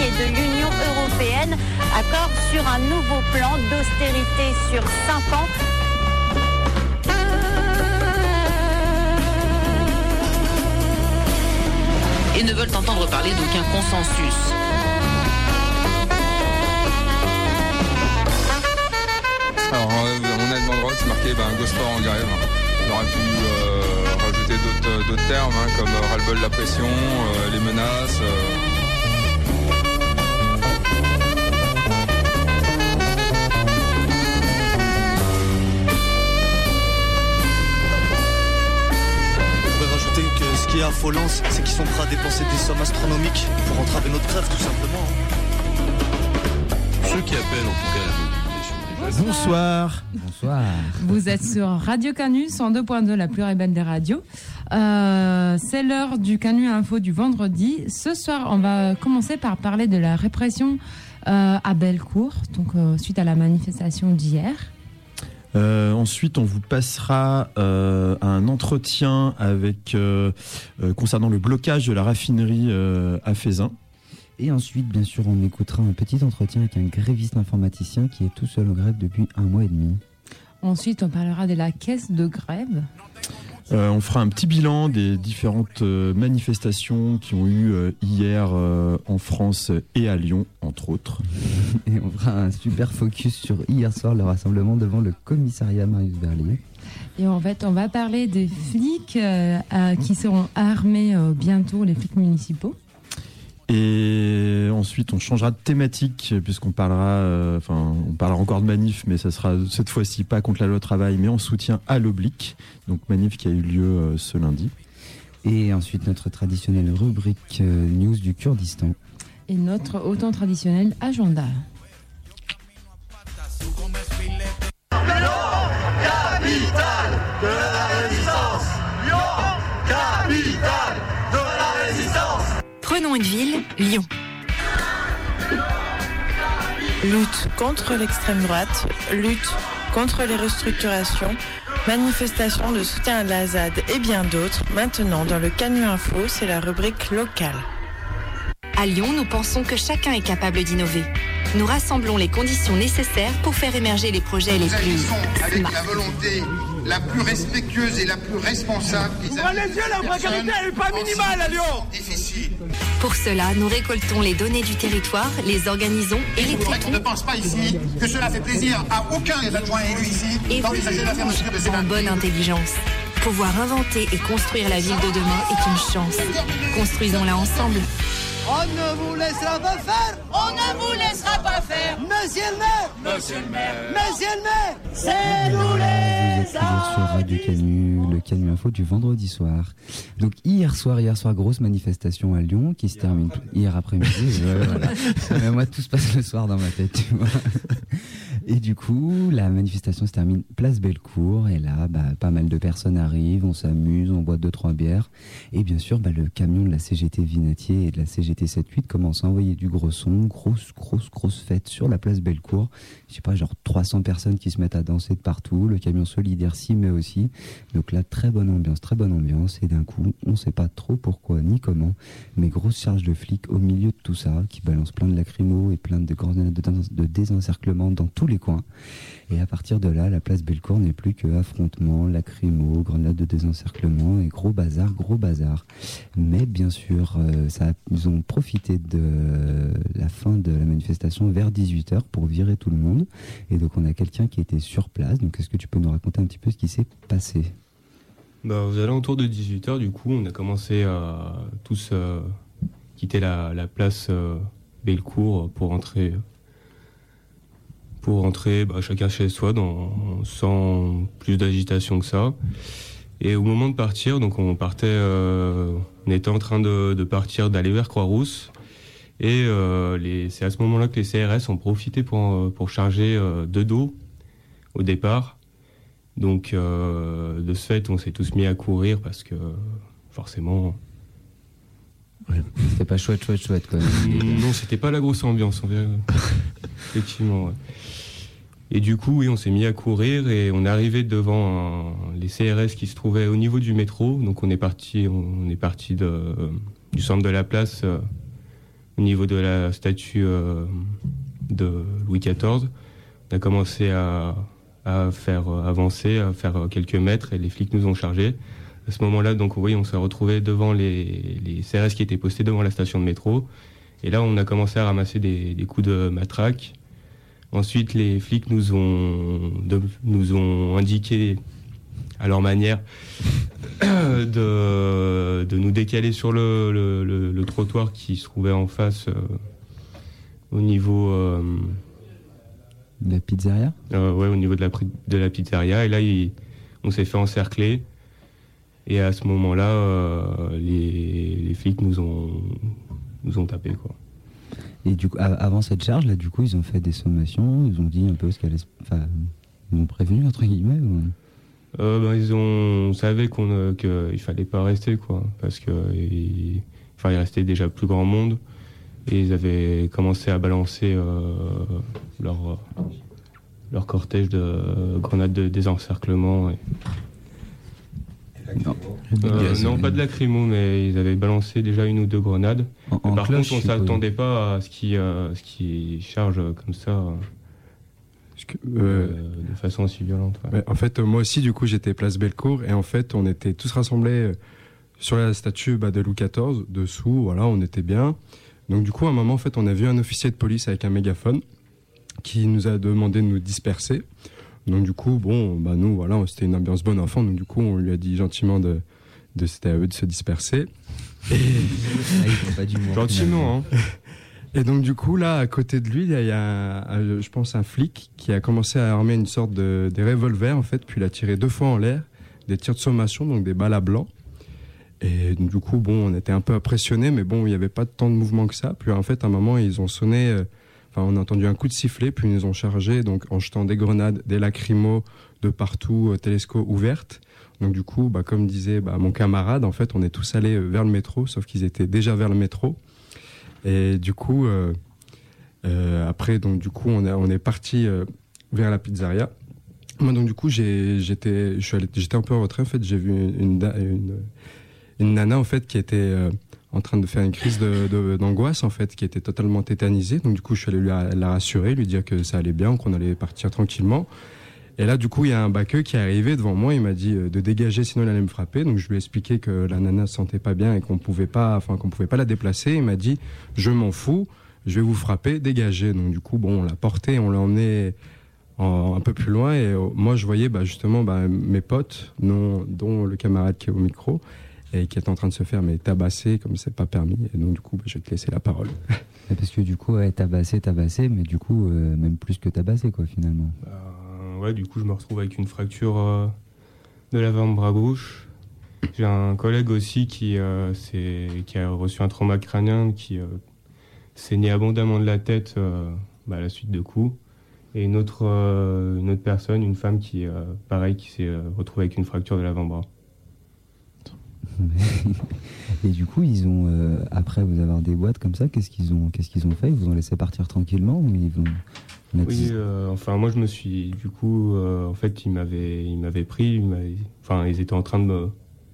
et de l'Union européenne. Accord sur un nouveau plan d'austérité sur 5 ans. Et ne veulent entendre parler d'aucun consensus. Alors, on a demandé, c'est marqué Gosport en grève. On aurait pu rajouter d'autres termes, comme ras-le-bol de la pression, les menaces. Ce qui est affolant, c'est qu'ils sont prêts à dépenser des sommes astronomiques pour entraver notre grève, tout simplement. Ceux qui appellent, en tout cas, la mobilisation. Bonsoir. Bonsoir. Vous êtes sur Radio Canu 102.2, la plus rebelle des radios. C'est l'heure du Canu Info du vendredi. Ce soir, on va commencer par parler de la répression à Bellecour, donc suite à la manifestation d'hier. Ensuite, on vous passera un entretien concernant le blocage de la raffinerie à Feyzin. Et ensuite, bien sûr, on écoutera un petit entretien avec un gréviste informaticien qui est tout seul en grève depuis 1 mois et demi. Ensuite, on parlera de la caisse de grève. On fera un petit bilan des différentes manifestations qui ont eu hier en France et à Lyon, entre autres. Et on fera un super focus sur hier soir, le rassemblement devant le commissariat Marius Berlier. Et en fait, on va parler des flics qui seront armés bientôt, les flics municipaux. Et ensuite, on changera de thématique puisqu'on parlera, on parlera encore de manif, mais ça sera cette fois-ci pas contre la loi travail, mais en soutien à l'Oblique. Donc manif qui a eu lieu ce lundi. Et ensuite, notre traditionnelle rubrique news du Kurdistan. Et notre autant traditionnel agenda. Lyon, capitale de la résistance. Lyon, capitale de la résistance. Prenons une ville, Lyon. Lutte contre l'extrême droite, lutte contre les restructurations, manifestations de soutien à la ZAD et bien d'autres. Maintenant, dans le Canu Info, c'est la rubrique locale. À Lyon, nous pensons que chacun est capable d'innover. Nous rassemblons les conditions nécessaires pour faire émerger les projets les plus avec smart. la volonté la plus respectueuse et la plus responsable. Ouvrez les yeux, la précarité n'est pas minimale à Lyon. Difficile. Pour cela, nous récoltons les données du territoire, les organisons et les traitons. On ne pense pas ici que cela fait plaisir à aucun des adjoints élus ici Et d'envisager la fermeture de ces en bonne intelligence. Pouvoir inventer et construire la ville de demain est une chance. Construisons-la ensemble. On ne vous laissera pas faire. On ne vous laissera pas faire. Monsieur le maire. Monsieur le maire. Monsieur le maire. C'est nous Vous êtes toujours sur Radio Canu, le Canu Info du vendredi soir. Donc hier soir, grosse manifestation à Lyon qui se termine hier après-midi. Voilà. Mais moi, tout se passe le soir dans ma tête, tu vois. Et du coup, la manifestation se termine place Bellecour. Et là, pas mal de personnes arrivent, on s'amuse, on boit 2-3 bières. Et bien sûr, le camion de la CGT Vinatier et de la CGT 7-8 commence à envoyer du gros son. Grosse fête sur la place Bellecour. Je sais pas, genre 300 personnes qui se mettent à danser de partout. Le camion solidaire s'y met aussi. Donc là, très bonne ambiance. Et d'un coup, on sait pas trop pourquoi ni comment, mais grosse charge de flics au milieu de tout ça, qui balance plein de lacrymos et plein de grenades de désencerclement dans tous les coins. Et à partir de là, la place Bellecour n'est plus que affrontements, lacrymos, grenades de désencerclement et gros bazar. Mais bien sûr, ils ont profité de la fin de la manifestation vers 18h pour virer tout le monde. Et donc on a quelqu'un qui était sur place. Donc est-ce que tu peux nous raconter un petit peu ce qui s'est passé ? Aux alentours de 18h, du coup, on a commencé à tous quitter la place Bellecour pour rentrer chacun chez soi sans plus d'agitation que ça. Et au moment de partir, donc on était en train de partir, d'aller vers Croix-Rousse. Et c'est à ce moment-là que les CRS ont profité pour charger de dos au départ. Donc de ce fait, on s'est tous mis à courir parce que forcément... Ouais. C'était pas chouette quoi. Non, c'était pas la grosse ambiance, effectivement. Ouais. Et du coup, oui, on s'est mis à courir et on est arrivé devant les CRS qui se trouvaient au niveau du métro. Donc on est parti du centre de la place au niveau de la statue de Louis XIV. On a commencé à faire avancer, à faire quelques mètres, et les flics nous ont chargés. À ce moment-là, donc oui, on s'est retrouvés devant les CRS qui étaient postés devant la station de métro. Et là, on a commencé à ramasser des coups de matraque. Ensuite, les flics nous ont indiqué, à leur manière, de nous décaler sur le trottoir qui se trouvait en face, au niveau... de la pizzeria ? Ouais, au niveau de la pizzeria. Et là, on s'est fait encercler. Et à ce moment-là, les flics nous ont tapés, quoi. Et du coup, avant cette charge, là, du coup, ils ont fait des sommations, ils ont dit un peu ce qu'elle est... Enfin, ils ont prévenu, entre guillemets ou... On savait qu'il fallait pas rester, quoi. Parce qu'il fallait rester déjà plus grand monde. Et ils avaient commencé à balancer leur cortège de grenades de désencerclement. Non, pas de lacrymo, mais ils avaient balancé déjà 1 ou 2 grenades. Par contre, on ne s'attendait pas à ce qui charge comme ça, de façon aussi violente. Ouais. En fait, moi aussi, du coup, j'étais place Bellecour, et en fait, on était tous rassemblés sur la statue de Louis XIV, dessous, voilà, on était bien. Donc du coup, à un moment, en fait, on a vu un officier de police avec un mégaphone qui nous a demandé de nous disperser. Donc du coup, nous, voilà, c'était une ambiance bon enfant. Donc du coup, on lui a dit gentiment c'était à eux de se disperser. Gentiment, hein. Et donc du coup, là, à côté de lui, il y a je pense, un flic qui a commencé à armer une sorte des revolvers, en fait, puis il a tiré 2 fois en l'air, des tirs de sommation, donc des balles à blanc. Et donc, du coup, on était un peu impressionnés, mais il n'y avait pas tant de mouvement que ça. Puis en fait, à un moment, ils ont sonné, on a entendu un coup de sifflet, puis ils nous ont chargés, donc en jetant des grenades, des lacrymos de partout, télesco ouvertes. Donc du coup, comme disait mon camarade, en fait, on est tous allés vers le métro, sauf qu'ils étaient déjà vers le métro. Et du coup, après, donc du coup, on est parti vers la pizzeria. Moi, donc du coup, j'étais un peu en retrait. En fait, j'ai vu une nana, en fait, qui était en train de faire une crise d'angoisse, en fait, qui était totalement tétanisée. Donc du coup, je suis allé la rassurer, lui dire que ça allait bien, qu'on allait partir tranquillement. Et là, du coup, il y a un baqueux qui est arrivé devant moi. Il m'a dit de dégager, sinon il allait me frapper. Donc je lui ai expliqué que la nana se sentait pas bien et qu'on pouvait pas la déplacer. Il m'a dit, je m'en fous, je vais vous frapper, dégagez. Donc du coup, on l'a porté, on l'a emmené un peu plus loin. Et moi, je voyais justement mes potes, dont le camarade qui est au micro, et qui est en train de se faire tabasser comme c'est pas permis. Et donc du coup, je vais te laisser la parole. Parce que du coup, tabasser, mais du coup, même plus que tabasser, quoi, finalement. Ouais, du coup, je me retrouve avec une fracture de l'avant-bras gauche. J'ai un collègue aussi qui a reçu un trauma crânien, qui saignait abondamment de la tête à la suite de coups. Et une autre personne, une femme qui s'est retrouvée avec une fracture de l'avant-bras. Et du coup, ils ont après vous avoir des boîtes comme ça, qu'est-ce qu'ils ont fait? Ils vous ont laissé partir tranquillement ou ils vont... Oui, moi je me suis du coup en fait ils m'avaient pris, ils étaient en train de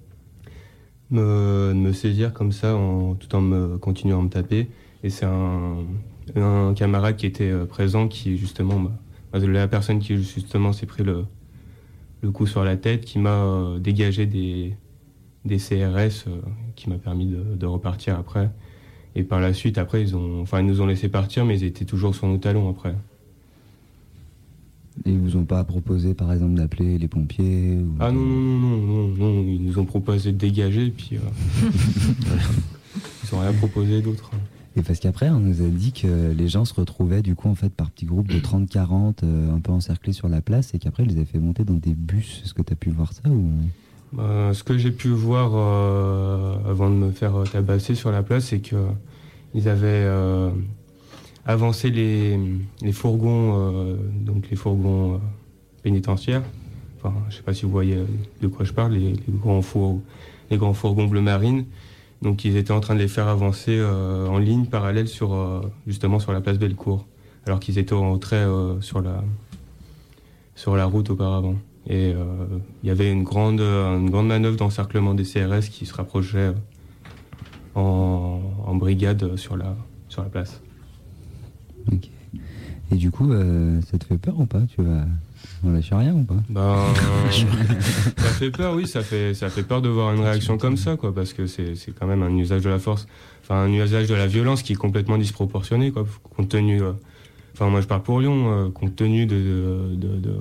me saisir comme ça tout en me continuant à me taper, et c'est un camarade qui était présent qui justement la personne qui justement s'est pris le coup sur la tête, qui m'a dégagé des CRS, qui m'a permis de repartir après. Et par la suite, après, ils nous ont laissé partir, mais ils étaient toujours sur nos talons après. Et ils vous ont pas proposé, par exemple, d'appeler les pompiers ou... Ah non, ils nous ont proposé de dégager, puis ils ont rien proposé d'autre. Et parce qu'après, on nous a dit que les gens se retrouvaient du coup en fait par petits groupes de 30-40, un peu encerclés sur la place, et qu'après ils les avaient fait monter dans des bus. Est-ce que tu as pu voir ça ou... Ce que j'ai pu voir avant de me faire tabasser sur la place, c'est qu'ils avaient avancé les fourgons, donc les fourgons pénitentiaires. Enfin, je sais pas si vous voyez de quoi je parle, les grands fourgons bleu marine. Donc ils étaient en train de les faire avancer en ligne parallèle justement sur la place Bellecour, alors qu'ils étaient en retrait sur la route auparavant. Et il y avait une grande manœuvre d'encerclement des CRS qui se rapprochait en brigade sur sur la place. Ok. Et du coup, ça te fait peur ou pas? On lâche rien ou pas? Ça fait peur, oui, ça fait peur de voir une réaction comme ça, quoi, parce que c'est quand même un usage de la force, enfin un usage de la violence qui est complètement disproportionné, quoi, compte tenu, enfin moi je parle pour Lyon, compte tenu le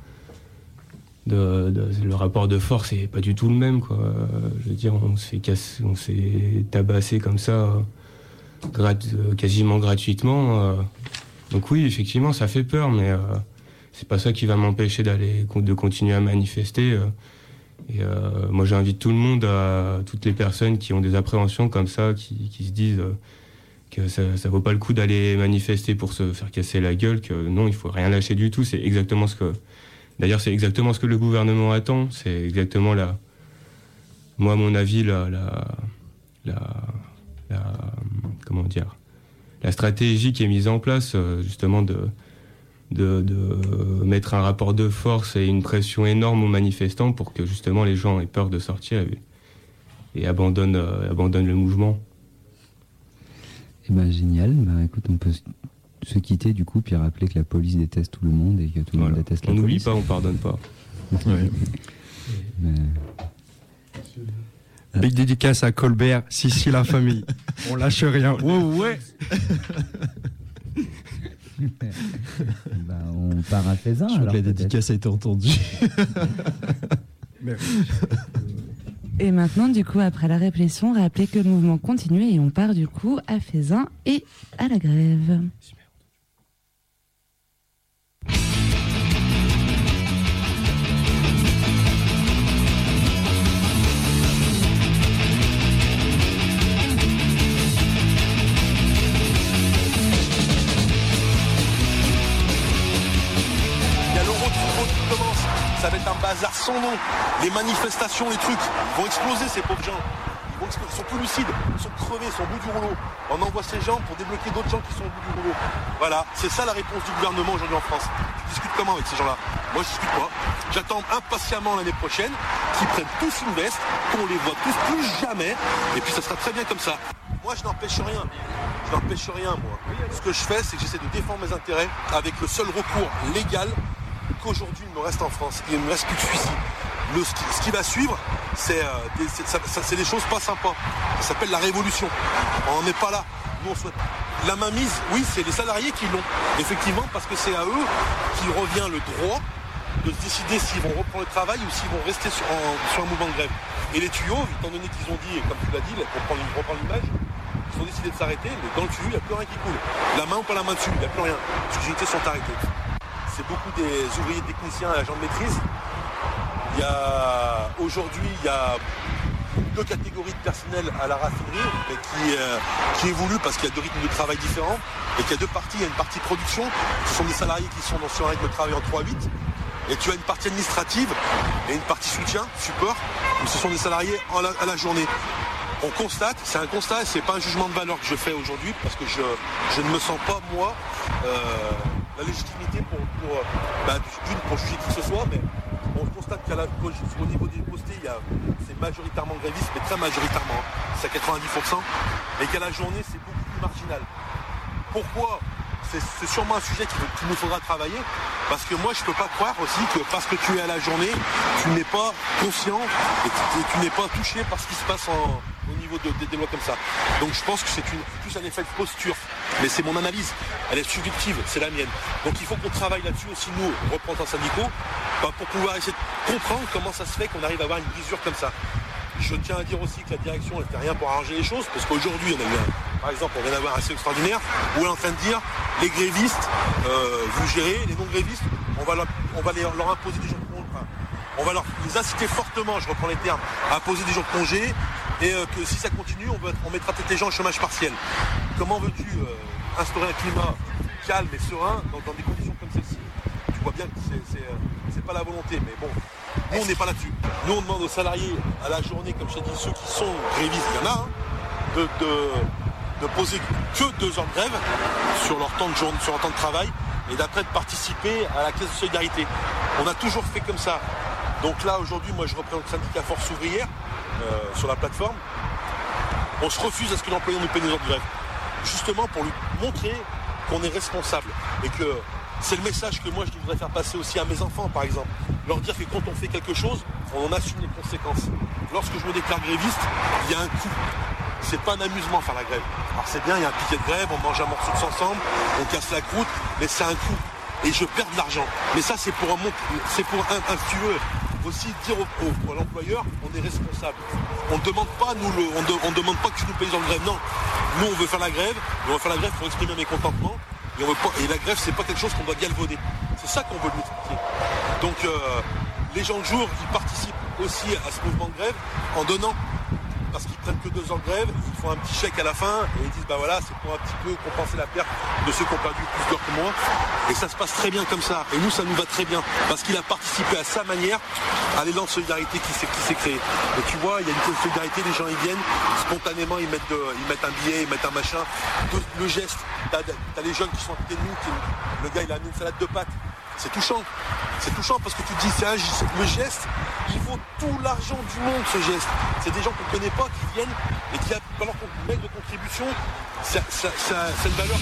rapport de force est pas du tout le même, quoi. Je veux dire, on se fait tabasser comme ça, quasiment gratuitement. Donc oui, effectivement, ça fait peur, mais c'est pas ça qui va m'empêcher de continuer à manifester. Moi, j'invite tout le monde, toutes les personnes qui ont des appréhensions comme ça, qui se disent que ça vaut pas le coup d'aller manifester pour se faire casser la gueule, que non, il faut rien lâcher du tout. C'est exactement ce que le gouvernement attend. C'est exactement moi, à mon avis, comment dire, la stratégie qui est mise en place, justement, de mettre un rapport de force et une pression énorme aux manifestants pour que justement les gens aient peur de sortir et abandonnent le mouvement. Eh ben génial. Écoute, on peut se quitter du coup puis rappeler que la police déteste tout le monde et que tout le monde déteste la police. On n'oublie pas, on pardonne pas. Big dédicace à Colbert, Sissi la famille. On lâche rien. Ouais. On part à Fézin. Je crois que la dédicace a été entendue. Et maintenant, du coup, après la répression, rappelez que le mouvement continue et on part du coup à Fézin et à la grève. Ça va être un bazar sans nom. Les manifestations, les trucs vont exploser, ces pauvres gens. Ils sont plus lucides, ils sont crevés, ils sont au bout du rouleau. On envoie ces gens pour débloquer d'autres gens qui sont au bout du rouleau. Voilà, c'est ça la réponse du gouvernement aujourd'hui en France. Tu discutes comment avec ces gens-là? Moi, je discute pas. J'attends impatiemment l'année prochaine qu'ils prennent tous une veste, qu'on les voit tous plus jamais, et puis ça sera très bien comme ça. Moi, je n'empêche rien. Moi. Ce que je fais, c'est que j'essaie de défendre mes intérêts avec le seul recours légal qu'aujourd'hui il me reste en France. Il ne me reste plus que celui-ci. Ce qui va suivre, c'est des choses pas sympas. Ça s'appelle la révolution. On n'en est pas là. Nous, on souhaite. La mainmise, oui, c'est les salariés qui l'ont. Effectivement, parce que c'est à eux qu'il revient le droit de décider s'ils vont reprendre le travail ou s'ils vont rester sur un mouvement de grève. Et les tuyaux, étant donné qu'ils ont dit, comme tu l'as dit, pour reprendre l'image, ils ont décidé de s'arrêter, mais dans le tuyau, il n'y a plus rien qui coule. La main ou pas la main dessus, il n'y a plus rien. Les unités sont arrêtées. C'est beaucoup des ouvriers techniciens à l'agent de maîtrise. Aujourd'hui, il y a 2 catégories de personnel à la raffinerie, mais qui évoluent parce qu'il y a 2 rythmes de travail différents et qu'il y a 2 parties. Il y a une partie production, ce sont des salariés qui sont sur un rythme de travail en 3-8, et tu as une partie administrative et une partie soutien, support, où ce sont des salariés à la journée. On constate, c'est un constat et c'est pas un jugement de valeur que je fais aujourd'hui parce que je ne me sens pas, moi, la légitimité pour juger qui que ce soit, mais on constate qu'au niveau des postés, c'est majoritairement gréviste, mais très majoritairement, c'est à 90%, et qu'à la journée, c'est beaucoup plus marginal. Pourquoi? C'est sûrement un sujet qu'il nous faudra travailler, parce que moi je peux pas croire aussi que parce que tu es à la journée, tu n'es pas conscient et tu n'es pas touché par ce qui se passe au niveau des lois comme ça. Donc je pense que c'est plus un effet de posture, mais c'est mon analyse, elle est subjective, c'est la mienne. Donc il faut qu'on travaille là-dessus aussi, nous, représentants syndicaux, pour pouvoir essayer de comprendre comment ça se fait qu'on arrive à avoir une brisure comme ça. Je tiens à dire aussi que la direction elle fait rien pour arranger les choses, parce qu'aujourd'hui, par exemple, on vient d'avoir un assez extraordinaire où elle est en train de dire les grévistes, vous gérez, les non-grévistes, on va leur imposer des jours de congé. On va les inciter fortement, je reprends les termes, à poser des jours de congé, et que si ça continue, on mettra peut-être les gens au chômage partiel. Comment veux-tu instaurer un climat calme et serein dans des conditions comme celle-ci? Tu vois bien que c'est pas la volonté, mais bon, nous on n'est pas là-dessus. Nous on demande aux salariés à la journée, comme je t'ai dit, ceux qui sont grévistes, il y en a, de poser que 2 heures de grève sur leur temps de travail, et d'après de participer à la caisse de solidarité. On a toujours fait comme ça. Donc là aujourd'hui, moi je représente le syndicat Force Ouvrière sur la plateforme. On se refuse à ce que l'employeur nous paie nos heures de grève. justement pour lui montrer qu'on est responsable et que c'est le message que moi je voudrais faire passer aussi à mes enfants par exemple. Leur dire que quand on fait quelque chose, on en assume les conséquences. Lorsque je me déclare gréviste, il y a un coût. C'est pas un amusement faire la grève. Alors c'est bien, il y a un piquet de grève, on mange un morceau de ensemble, on casse la croûte, mais c'est un coût. Et je perds de l'argent. Mais ça c'est pour si tu veux, aussi dire à l'employeur, on est responsable. On ne demande pas, on demande pas que tu nous payes en grève. Non. Nous on veut faire la grève, et on va faire la grève pour exprimer un mécontentement. Et la grève, c'est pas quelque chose qu'on doit galvauder. C'est ça qu'on veut lui expliquer. Donc les gens de jour, ils participent aussi à ce mouvement de grève en donnant. Parce qu'ils prennent que 2 ans de grève, ils font un petit chèque à la fin et ils disent bah voilà, c'est pour un petit peu compenser la perte de ceux qui ont perdu plus d'heures que moi. Et ça se passe très bien comme ça. Et nous, ça nous va très bien. Parce qu'il a participé à sa manière à l'élan de solidarité qui s'est créé. Et tu vois, il y a une solidarité, les gens ils viennent, spontanément ils mettent un billet, ils mettent un machin. Le geste, t'as les jeunes qui sont à côté de nous, le gars il a mis une salade de pâtes. C'est touchant. C'est touchant parce que tu te dis, le geste, il vaut tout l'argent du monde, ce geste. C'est des gens qu'on ne connaît pas, qui viennent et qui, alors qu'on met de contribution, c'est une valeur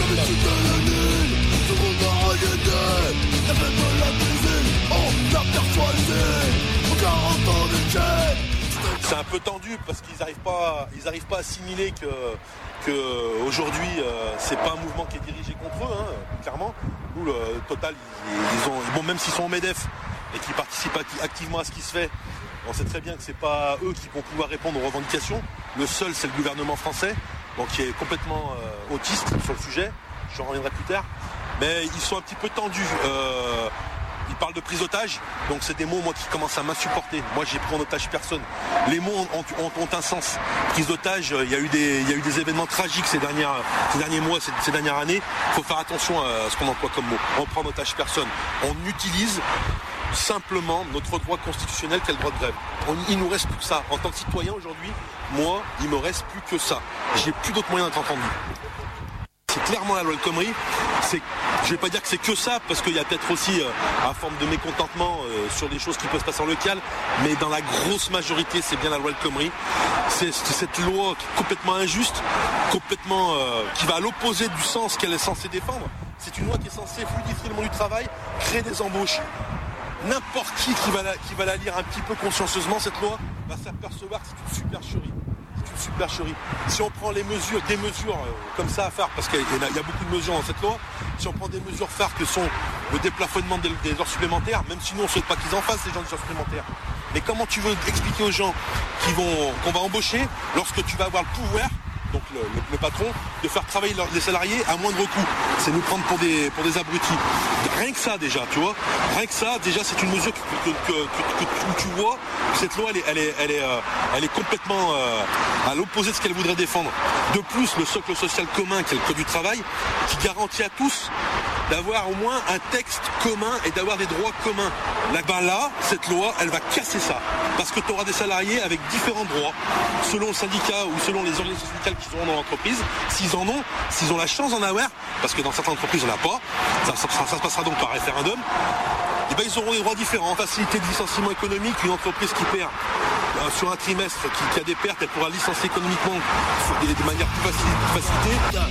c'est un peu tendu parce qu'ils n'arrivent pas à assimiler que aujourd'hui c'est pas un mouvement qui est dirigé contre eux, hein, clairement. Nous, le Total, même s'ils sont au MEDEF et qu'ils participent activement à ce qui se fait, on sait très bien que c'est pas eux qui vont pouvoir répondre aux revendications. Le seul, c'est le gouvernement français, donc qui est complètement autiste sur le sujet. J'en reviendrai plus tard. Mais ils sont un petit peu tendus. Ils parlent de prise d'otage, donc c'est des mots moi qui commencent à m'insupporter. Moi j'ai pris en otage personne. Les mots ont un sens. Prise d'otage, il y a eu des événements tragiques ces derniers mois, ces dernières années. Il faut faire attention à ce qu'on emploie comme mot. On prend en otage personne. On utilise simplement notre droit constitutionnel qu'est le droit de grève. Il nous reste plus que ça. En tant que citoyen aujourd'hui, moi, il me reste plus que ça. J'ai plus d'autres moyens d'être entendu. C'est clairement la loi El Khomri. Je vais pas dire que c'est que ça, parce qu'il y a peut-être aussi une forme de mécontentement sur des choses qui peuvent se passer en local, mais dans la grosse majorité, c'est bien la loi El Khomri. C'est cette loi qui est complètement injuste, complètement qui va à l'opposé du sens qu'elle est censée défendre. C'est une loi qui est censée fluidifier le monde du travail, créer des embauches. N'importe qui va la lire un petit peu consciencieusement, cette loi, va s'apercevoir que c'est une supercherie. Supercherie. Si on prend des mesures comme ça à faire, parce qu'il y a beaucoup de mesures dans cette loi, si on prend des mesures phares que sont le déplafonnement des heures supplémentaires, même si nous on ne souhaite pas qu'ils en fassent ces gens des heures supplémentaires, mais comment tu veux expliquer aux gens qu'on va embaucher lorsque tu vas avoir le pouvoir, donc le patron, de faire travailler les salariés à moindre coût? C'est nous prendre pour des abrutis. Rien que ça déjà, tu vois. Rien que ça, déjà, c'est une mesure que tu vois. Cette loi, elle est complètement à l'opposé de ce qu'elle voudrait défendre. De plus, le socle social commun, qui est le code du travail, qui garantit à tous d'avoir au moins un texte commun et d'avoir des droits communs. Là, cette loi, elle va casser ça. Parce que tu auras des salariés avec différents droits, selon le syndicat ou selon les organisations syndicales qu'ils auront dans l'entreprise. S'ils ont la chance d'en avoir, parce que dans certaines entreprises, on n'a pas, ça se passera donc par référendum, et ben, ils auront des droits différents. Facilité de licenciement économique, une entreprise qui perd sur un trimestre, qui a des pertes, elle pourra licencier économiquement de manière plus facilitée.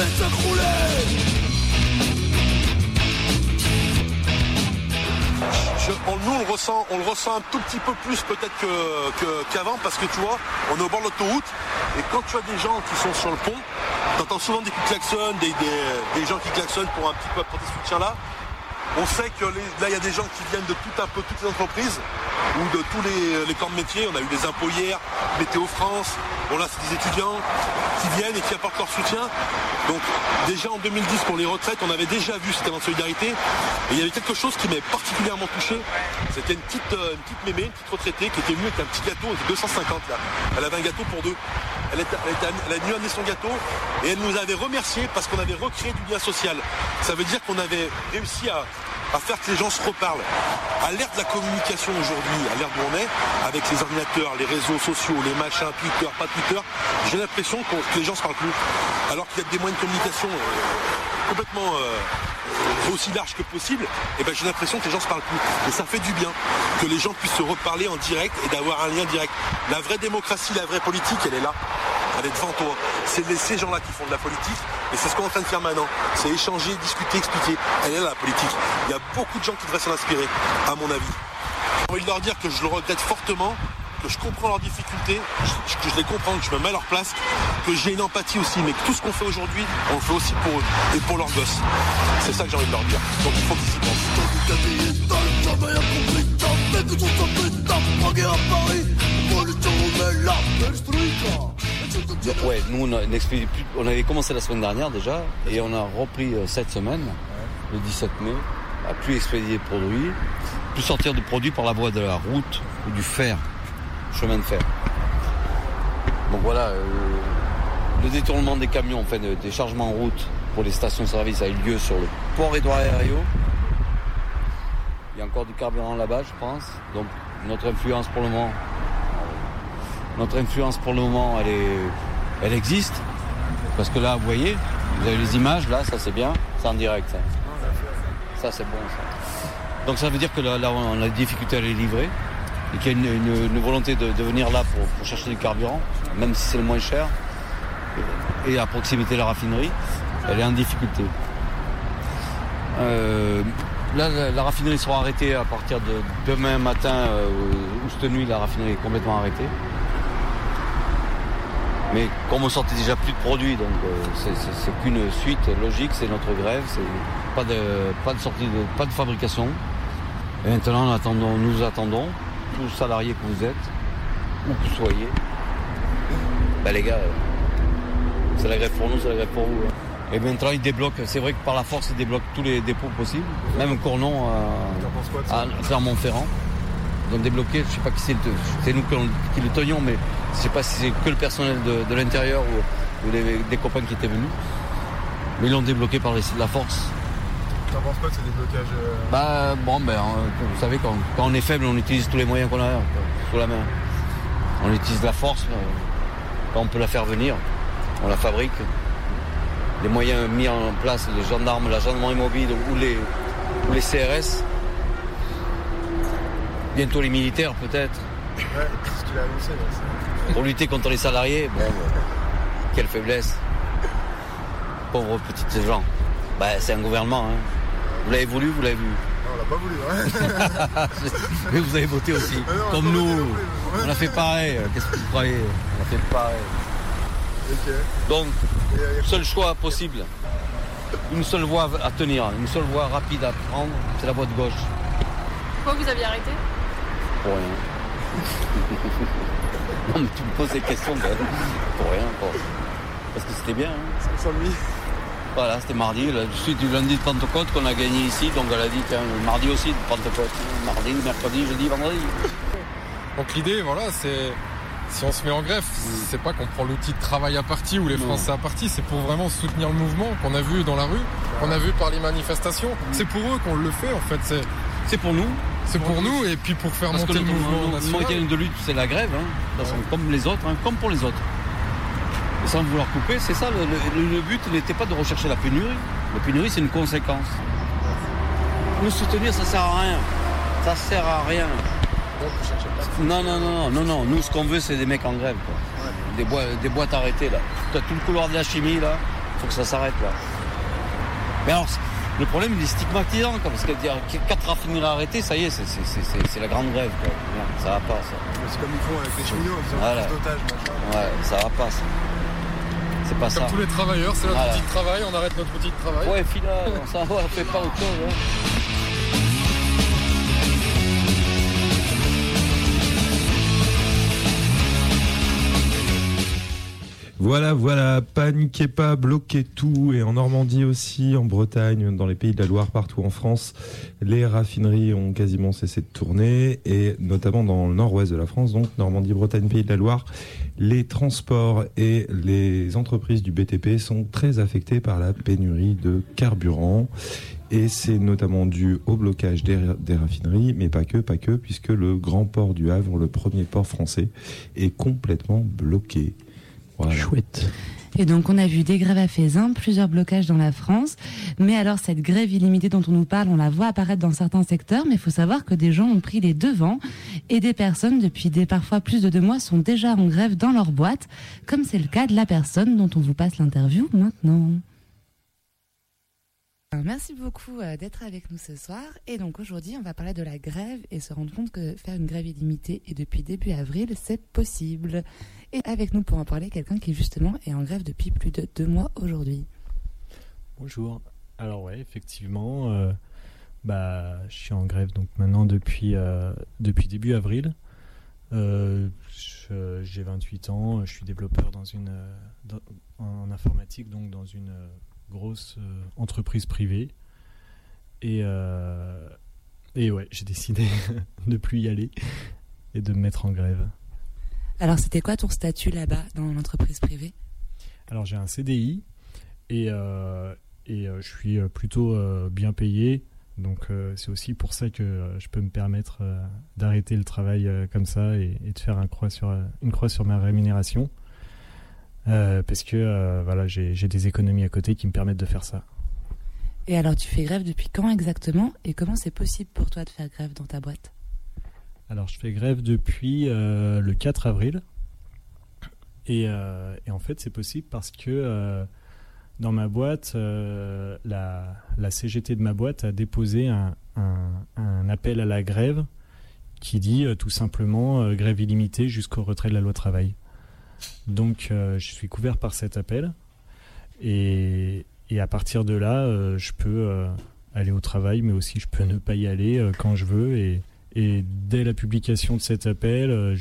Nous, on le ressent un tout petit peu plus peut-être qu'avant, parce que tu vois, on est au bord de l'autoroute, et quand tu as des gens qui sont sur le pont, tu entends souvent des coups de klaxon, des gens qui klaxonnent pour un petit peu apporter ce soutien-là. On sait que là, il y a des gens qui viennent de toutes les entreprises, ou de tous les corps de métier. On a eu des impôts hier, Météo France. Bon, là, c'est des étudiants qui viennent et qui apportent leur soutien. Donc, déjà en 2010, pour les retraites, on avait déjà vu cet élan de solidarité. Et il y avait quelque chose qui m'avait particulièrement touché. C'était une petite mémé, une petite retraitée, qui était venue avec un petit gâteau, elle était 250 là. Elle avait un gâteau pour deux. Elle a venu amener son gâteau et elle nous avait remercié parce qu'on avait recréé du lien social. Ça veut dire qu'on avait réussi à faire que les gens se reparlent. À l'ère de la communication aujourd'hui, à l'ère où on est, avec les ordinateurs, les réseaux sociaux, les machins, Twitter, pas Twitter, j'ai l'impression que les gens se parlent plus. Alors qu'il y a des moyens de communication complètement aussi larges que possible, et ben j'ai l'impression que les gens se parlent plus. Et ça fait du bien que les gens puissent se reparler en direct et d'avoir un lien direct. La vraie démocratie, la vraie politique, elle est là. elle est devant toi. C'est ces gens-là qui font de la politique, et c'est ce qu'on est en train de faire maintenant. C'est échanger, discuter, expliquer. Elle est là, la politique. Il y a beaucoup de gens qui devraient s'en inspirer, à mon avis. J'ai envie de leur dire que je le regrette fortement, que je comprends leurs difficultés, que je les comprends, que je me mets à leur place, que j'ai une empathie aussi, mais que tout ce qu'on fait aujourd'hui, on le fait aussi pour eux et pour leurs gosses. C'est ça que j'ai envie de leur dire. Donc il faut qu'ils s'y pensent. Ouais, nous on avait commencé la semaine dernière déjà, et on a repris cette semaine, le 17 mai, à plus expédier de produits, plus sortir de produits par la voie de la route ou du fer. Chemin de fer. Donc voilà, le détournement des camions, enfin des chargements en route pour les stations-service a eu lieu sur le port Édouard Herriot. Il y a encore du carburant là-bas, je pense. Donc notre influence pour le moment, elle existe. Parce que là, vous voyez, vous avez les images, là, ça c'est bien, c'est en direct. Ça c'est bon, ça. Donc ça veut dire que là on a des difficultés à les livrer. Et qu'il y a une volonté de venir là pour chercher du carburant, même si c'est le moins cher, et à proximité de la raffinerie, elle est en difficulté. Là, la raffinerie sera arrêtée à partir de demain matin, ou cette nuit, la raffinerie est complètement arrêtée. Mais comme on sortait déjà plus de produits, donc c'est qu'une suite logique, c'est notre grève, c'est pas de sortie, pas de fabrication. Et maintenant, nous attendons. Tous salariés que vous êtes, où que vous soyez, ben les gars, c'est la grève pour nous, c'est la grève pour vous. Hein. Et maintenant ils débloquent, c'est vrai que par la force ils débloquent tous les dépôts possibles, même Cournon à Clermont-Ferrand. Ils ont débloqué, je sais pas qui c'est nous qui le tenions, mais je sais pas si c'est que le personnel de l'intérieur ou des copains qui étaient venus. Mais ils l'ont débloqué par la force. T'en penses quoi de ces déblocages Vous savez, quand on est faible, on utilise tous les moyens qu'on a sous la main. On utilise la force, quand on peut la faire venir, on la fabrique. Les moyens mis en place, les gendarmes, la gendarmerie mobile ou les CRS. Bientôt les militaires peut-être. Ouais, c'est ce qu'il a annoncé. Là, pour lutter contre les salariés, quelle faiblesse. Pauvres petites gens. C'est un gouvernement, hein. Vous l'avez voulu, vous l'avez vu. Non, on l'a pas voulu, ouais. Mais vous avez voté aussi, non, comme nous. On a fait pareil. Qu'est-ce que vous croyez? On a fait pareil. Okay. Donc, seul choix possible, une seule voie à tenir, une seule voie rapide à prendre, c'est la voie de gauche. Pourquoi vous aviez arrêté? Pour rien. Non, mais tu me poses des questions, pour rien. Parce que c'était bien. Hein. Sans lui. Voilà, c'était mardi, la suite du lundi de Pentecôte qu'on a gagné ici, donc elle a dit le mardi aussi de Pentecôte, mardi, mercredi, jeudi, vendredi. Donc l'idée, voilà, c'est, si on se met en grève, c'est pas qu'on prend l'outil de travail à partie ou les Français à partie, c'est pour vraiment soutenir le mouvement qu'on a vu dans la rue, qu'on a vu par les manifestations. C'est pour eux qu'on le fait en fait, c'est pour nous. C'est pour nous et puis pour faire monter le mouvement national. Le moyen de lutte, c'est la grève, hein, comme les autres, hein, comme pour les autres. Et sans vouloir couper, c'est ça, le but n'était pas de rechercher la pénurie. La pénurie, c'est une conséquence. Nous soutenir, ça sert à rien. Ça sert à rien. Non. Nous, ce qu'on veut, c'est des mecs en grève, quoi. Des boîtes arrêtées, là. Tout le couloir de la chimie, là, faut que ça s'arrête, là. Mais alors, le problème, il est stigmatisant, quoi, parce que 4 raffineries arrêtées, ça y est, c'est la grande grève, quoi. Ça va pas, ça. C'est comme ils font avec les cheminots, ils ont plus d'otages, machin. Ouais, ça va pas, ça. C'est pas ça. Comme tous les travailleurs, c'est notre outil de travail, on arrête notre outil de travail. Ouais, final, ça va, on fait pas autre chose. Hein. Voilà, paniquez pas, bloquez tout. Et en Normandie aussi, en Bretagne, dans les pays de la Loire, partout en France, les raffineries ont quasiment cessé de tourner. Et notamment dans le nord-ouest de la France, donc Normandie, Bretagne, pays de la Loire, les transports et les entreprises du BTP sont très affectés par la pénurie de carburant. Et c'est notamment dû au blocage des raffineries, mais pas que, puisque le grand port du Havre, le premier port français, est complètement bloqué. Voilà. Chouette. Et donc on a vu des grèves à Fézin, plusieurs blocages dans la France. Mais alors cette grève illimitée dont on nous parle, on la voit apparaître dans certains secteurs, mais il faut savoir que des gens ont pris les devants et des personnes depuis parfois plus de 2 mois sont déjà en grève dans leur boîte, comme c'est le cas de la personne dont on vous passe l'interview maintenant. Alors, merci beaucoup d'être avec nous ce soir. Et donc aujourd'hui, on va parler de la grève et se rendre compte que faire une grève illimitée et depuis début avril, c'est possible. Et avec nous pour en parler, quelqu'un qui justement est en grève depuis plus de 2 mois aujourd'hui. Bonjour. Alors ouais, effectivement, je suis en grève donc maintenant depuis début avril. J'ai 28 ans, je suis développeur en informatique, donc dans une grosse entreprise privée. Et ouais, j'ai décidé de plus y aller et de me mettre en grève. Alors c'était quoi ton statut là-bas dans l'entreprise privée ? Alors j'ai un CDI et je suis plutôt bien payé. Donc c'est aussi pour ça que je peux me permettre d'arrêter le travail comme ça et de faire une croix sur ma rémunération. Parce que j'ai des économies à côté qui me permettent de faire ça. Et alors tu fais grève depuis quand exactement et comment c'est possible pour toi de faire grève dans ta boîte ? Alors je fais grève depuis le 4 avril et en fait c'est possible parce que dans ma boîte, la CGT de ma boîte a déposé un appel à la grève qui dit tout simplement grève illimitée jusqu'au retrait de la loi travail. Donc je suis couvert par cet appel et à partir de là je peux aller au travail mais aussi je peux ne pas y aller quand je veux et dès la publication de cet appel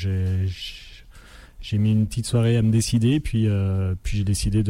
j'ai mis une petite soirée à me décider puis j'ai décidé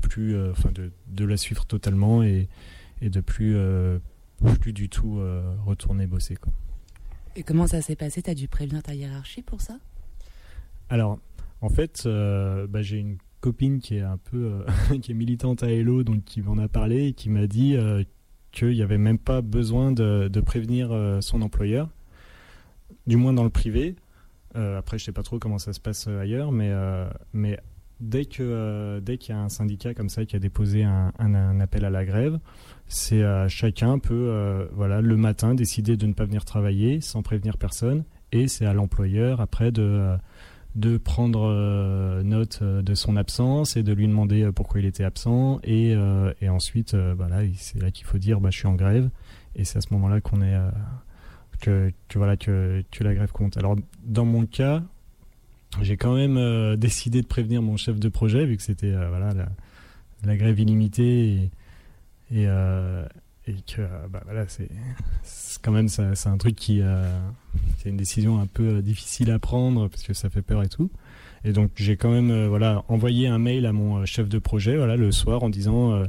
de la suivre totalement et de plus du tout retourner bosser quoi. Et comment ça s'est passé ? T'as dû prévenir ta hiérarchie pour ça ? Alors en fait, j'ai une copine qui est un peu qui est militante à Hello, donc qui m'en a parlé et qui m'a dit qu'il n'y avait même pas besoin de prévenir son employeur, du moins dans le privé. Après, je sais pas trop comment ça se passe ailleurs, mais dès qu'il y a un syndicat comme ça qui a déposé un appel à la grève, c'est chacun peut le matin décider de ne pas venir travailler sans prévenir personne, et c'est à l'employeur après de prendre note de son absence et de lui demander pourquoi il était absent et ensuite c'est là qu'il faut dire je suis en grève et c'est à ce moment-là qu'on est que la grève compte. Alors dans mon cas, j'ai quand même décidé de prévenir mon chef de projet vu que c'était la grève illimitée et que c'est quand même c'est un truc qui c'est une décision un peu difficile à prendre parce que ça fait peur et tout, et donc j'ai quand même envoyé un mail à mon chef de projet le soir en disant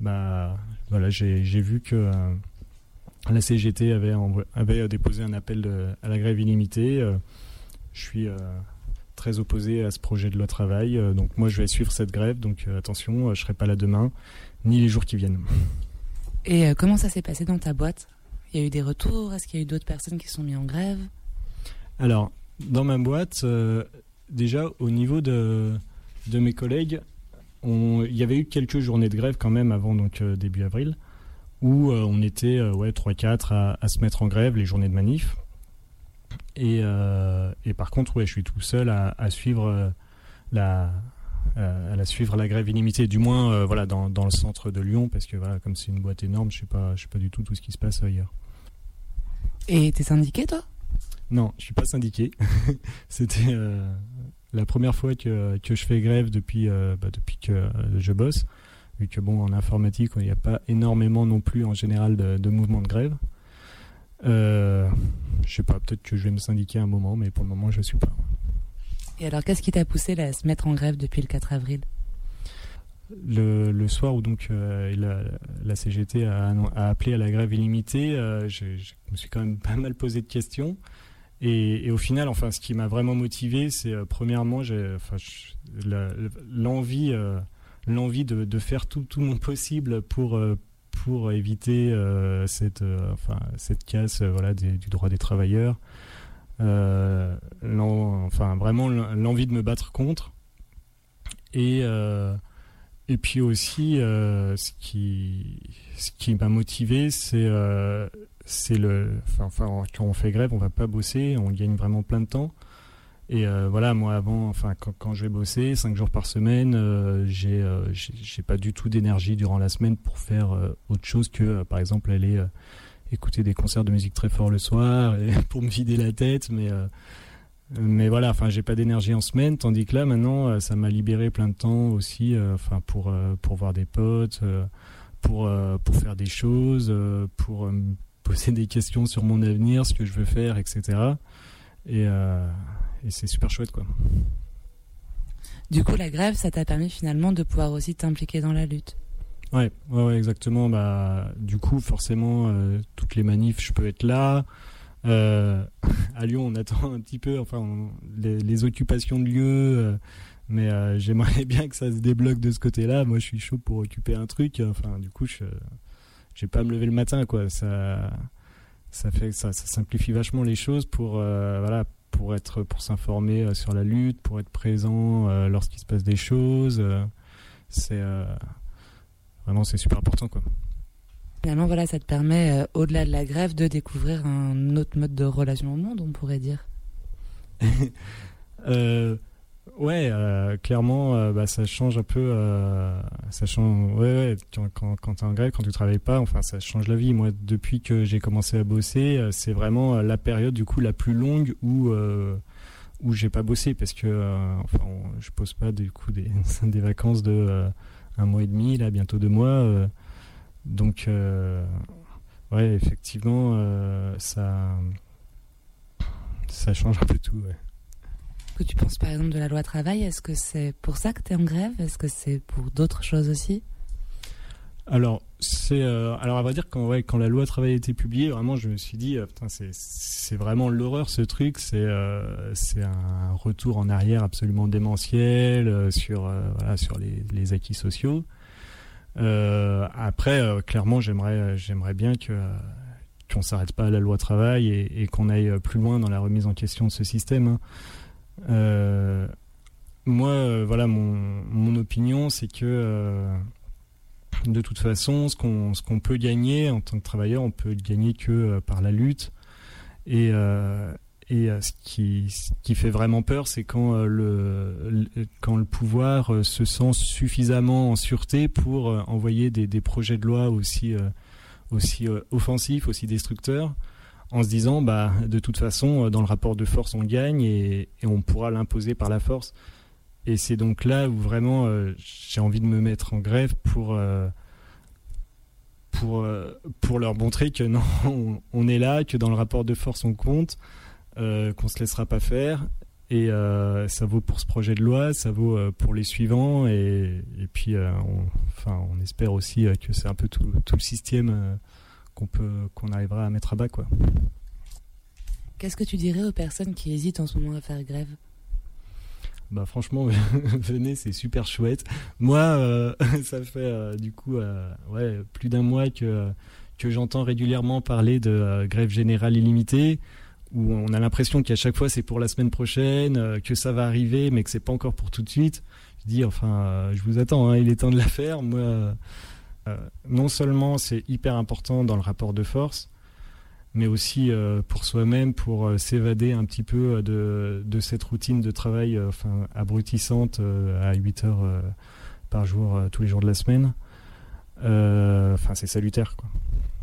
j'ai vu que la CGT avait déposé un appel à la grève illimitée, je suis très opposé à ce projet de loi travail, donc moi je vais suivre cette grève, donc attention, je serai pas là demain ni les jours qui viennent. Et comment ça s'est passé dans ta boîte ? Il y a eu des retours ? Est-ce qu'il y a eu d'autres personnes qui sont mises en grève ? Alors, dans ma boîte, déjà au niveau de mes collègues, il y avait eu quelques journées de grève quand même avant début avril, où on était 3-4 à se mettre en grève, les journées de manif. Et par contre, je suis tout seul à suivre suivre la grève illimitée, du moins dans le centre de Lyon, parce que comme c'est une boîte énorme, je sais pas du tout ce qui se passe ailleurs. Et t'es syndiqué toi ? Non, je suis pas syndiqué. C'était la première fois que je fais grève depuis que je bosse, vu que en informatique il n'y a pas énormément non plus en général de mouvements de grève. Je sais pas, peut-être que je vais me syndiquer un moment, mais pour le moment je suis pas. Et alors, qu'est-ce qui t'a poussé à se mettre en grève depuis le 4 avril ? Le soir où la CGT a appelé à la grève illimitée, je me suis quand même pas mal posé de questions. Et au final, ce qui m'a vraiment motivé, c'est premièrement l'envie de faire tout mon possible pour éviter cette casse du droit des travailleurs. Vraiment l'envie de me battre contre et Et puis aussi, ce qui m'a motivé, c'est quand on fait grève, on va pas bosser, on gagne vraiment plein de temps. Et voilà, moi avant, quand je vais bosser 5 jours par semaine, j'ai pas du tout d'énergie durant la semaine pour faire autre chose que, par exemple, aller écouter des concerts de musique très fort le soir et pour me vider la tête. Mais voilà, j'ai pas d'énergie en semaine, tandis que là maintenant, ça m'a libéré plein de temps aussi, pour voir des potes, pour faire des choses, pour me poser des questions sur mon avenir, ce que je veux faire, etc. Et c'est super chouette, quoi. Du coup, la grève, ça t'a permis finalement de pouvoir aussi t'impliquer dans la lutte. Ouais, exactement. Du coup, forcément, toutes les manifs, je peux être là. À Lyon, on attend un petit peu, les occupations de lieux, mais j'aimerais bien que ça se débloque de ce côté-là. Moi, je suis chaud pour occuper un truc. Du coup, j'ai pas à me lever le matin, quoi. Ça simplifie vachement les choses pour s'informer sur la lutte, pour être présent lorsqu'il se passe des choses. C'est super important, quoi. Finalement, voilà, ça te permet, au-delà de la grève, de découvrir un autre mode de relation au monde, on pourrait dire. Clairement, ça change un peu. Ça change. Quand t'es en grève, quand tu travailles pas, ça change la vie. Moi, depuis que j'ai commencé à bosser, c'est vraiment la période du coup la plus longue où j'ai pas bossé, parce que je pose pas du coup des vacances de 1 mois et demi, là bientôt 2 mois. Donc, effectivement, ça change un peu tout. Ouais. Que tu penses par exemple de la loi travail, est-ce que c'est pour ça que tu es en grève? Est-ce que c'est pour d'autres choses aussi? Alors, à vrai dire, quand la loi travail a été publiée, vraiment, je me suis dit, c'est vraiment l'horreur, ce truc. C'est un retour en arrière absolument démentiel sur les acquis sociaux. Après, clairement, j'aimerais bien qu'on s'arrête pas à la loi travail et qu'on aille plus loin dans la remise en question de ce système. Moi, mon opinion, c'est que de toute façon, ce qu'on peut gagner en tant que travailleur, on peut gagner que par la lutte. Et ce qui fait vraiment peur, c'est quand le pouvoir se sent suffisamment en sûreté pour envoyer des projets de loi aussi offensifs, aussi destructeurs, en se disant de toute façon, dans le rapport de force, on gagne et on pourra l'imposer par la force. Et c'est donc là où vraiment j'ai envie de me mettre en grève pour leur montrer que non, on est là, que dans le rapport de force on compte, qu'on se laissera pas faire, et ça vaut pour ce projet de loi, ça vaut pour les suivants, et puis on espère aussi que c'est un peu tout le système qu'on arrivera à mettre à bas, quoi. Qu'est-ce que tu dirais aux personnes qui hésitent en ce moment à faire grève? Franchement, venez, c'est super chouette. Moi, ça fait du coup plus d'1 mois que j'entends régulièrement parler de grève générale illimitée, où on a l'impression qu'à chaque fois c'est pour la semaine prochaine, que ça va arriver, mais que c'est pas encore pour tout de suite. Je dis, je vous attends, il est temps de la faire. Moi, non seulement c'est hyper important dans le rapport de force, mais aussi pour soi-même, pour s'évader un petit peu de cette routine de travail abrutissante à 8 heures par jour, tous les jours de la semaine. C'est salutaire, quoi.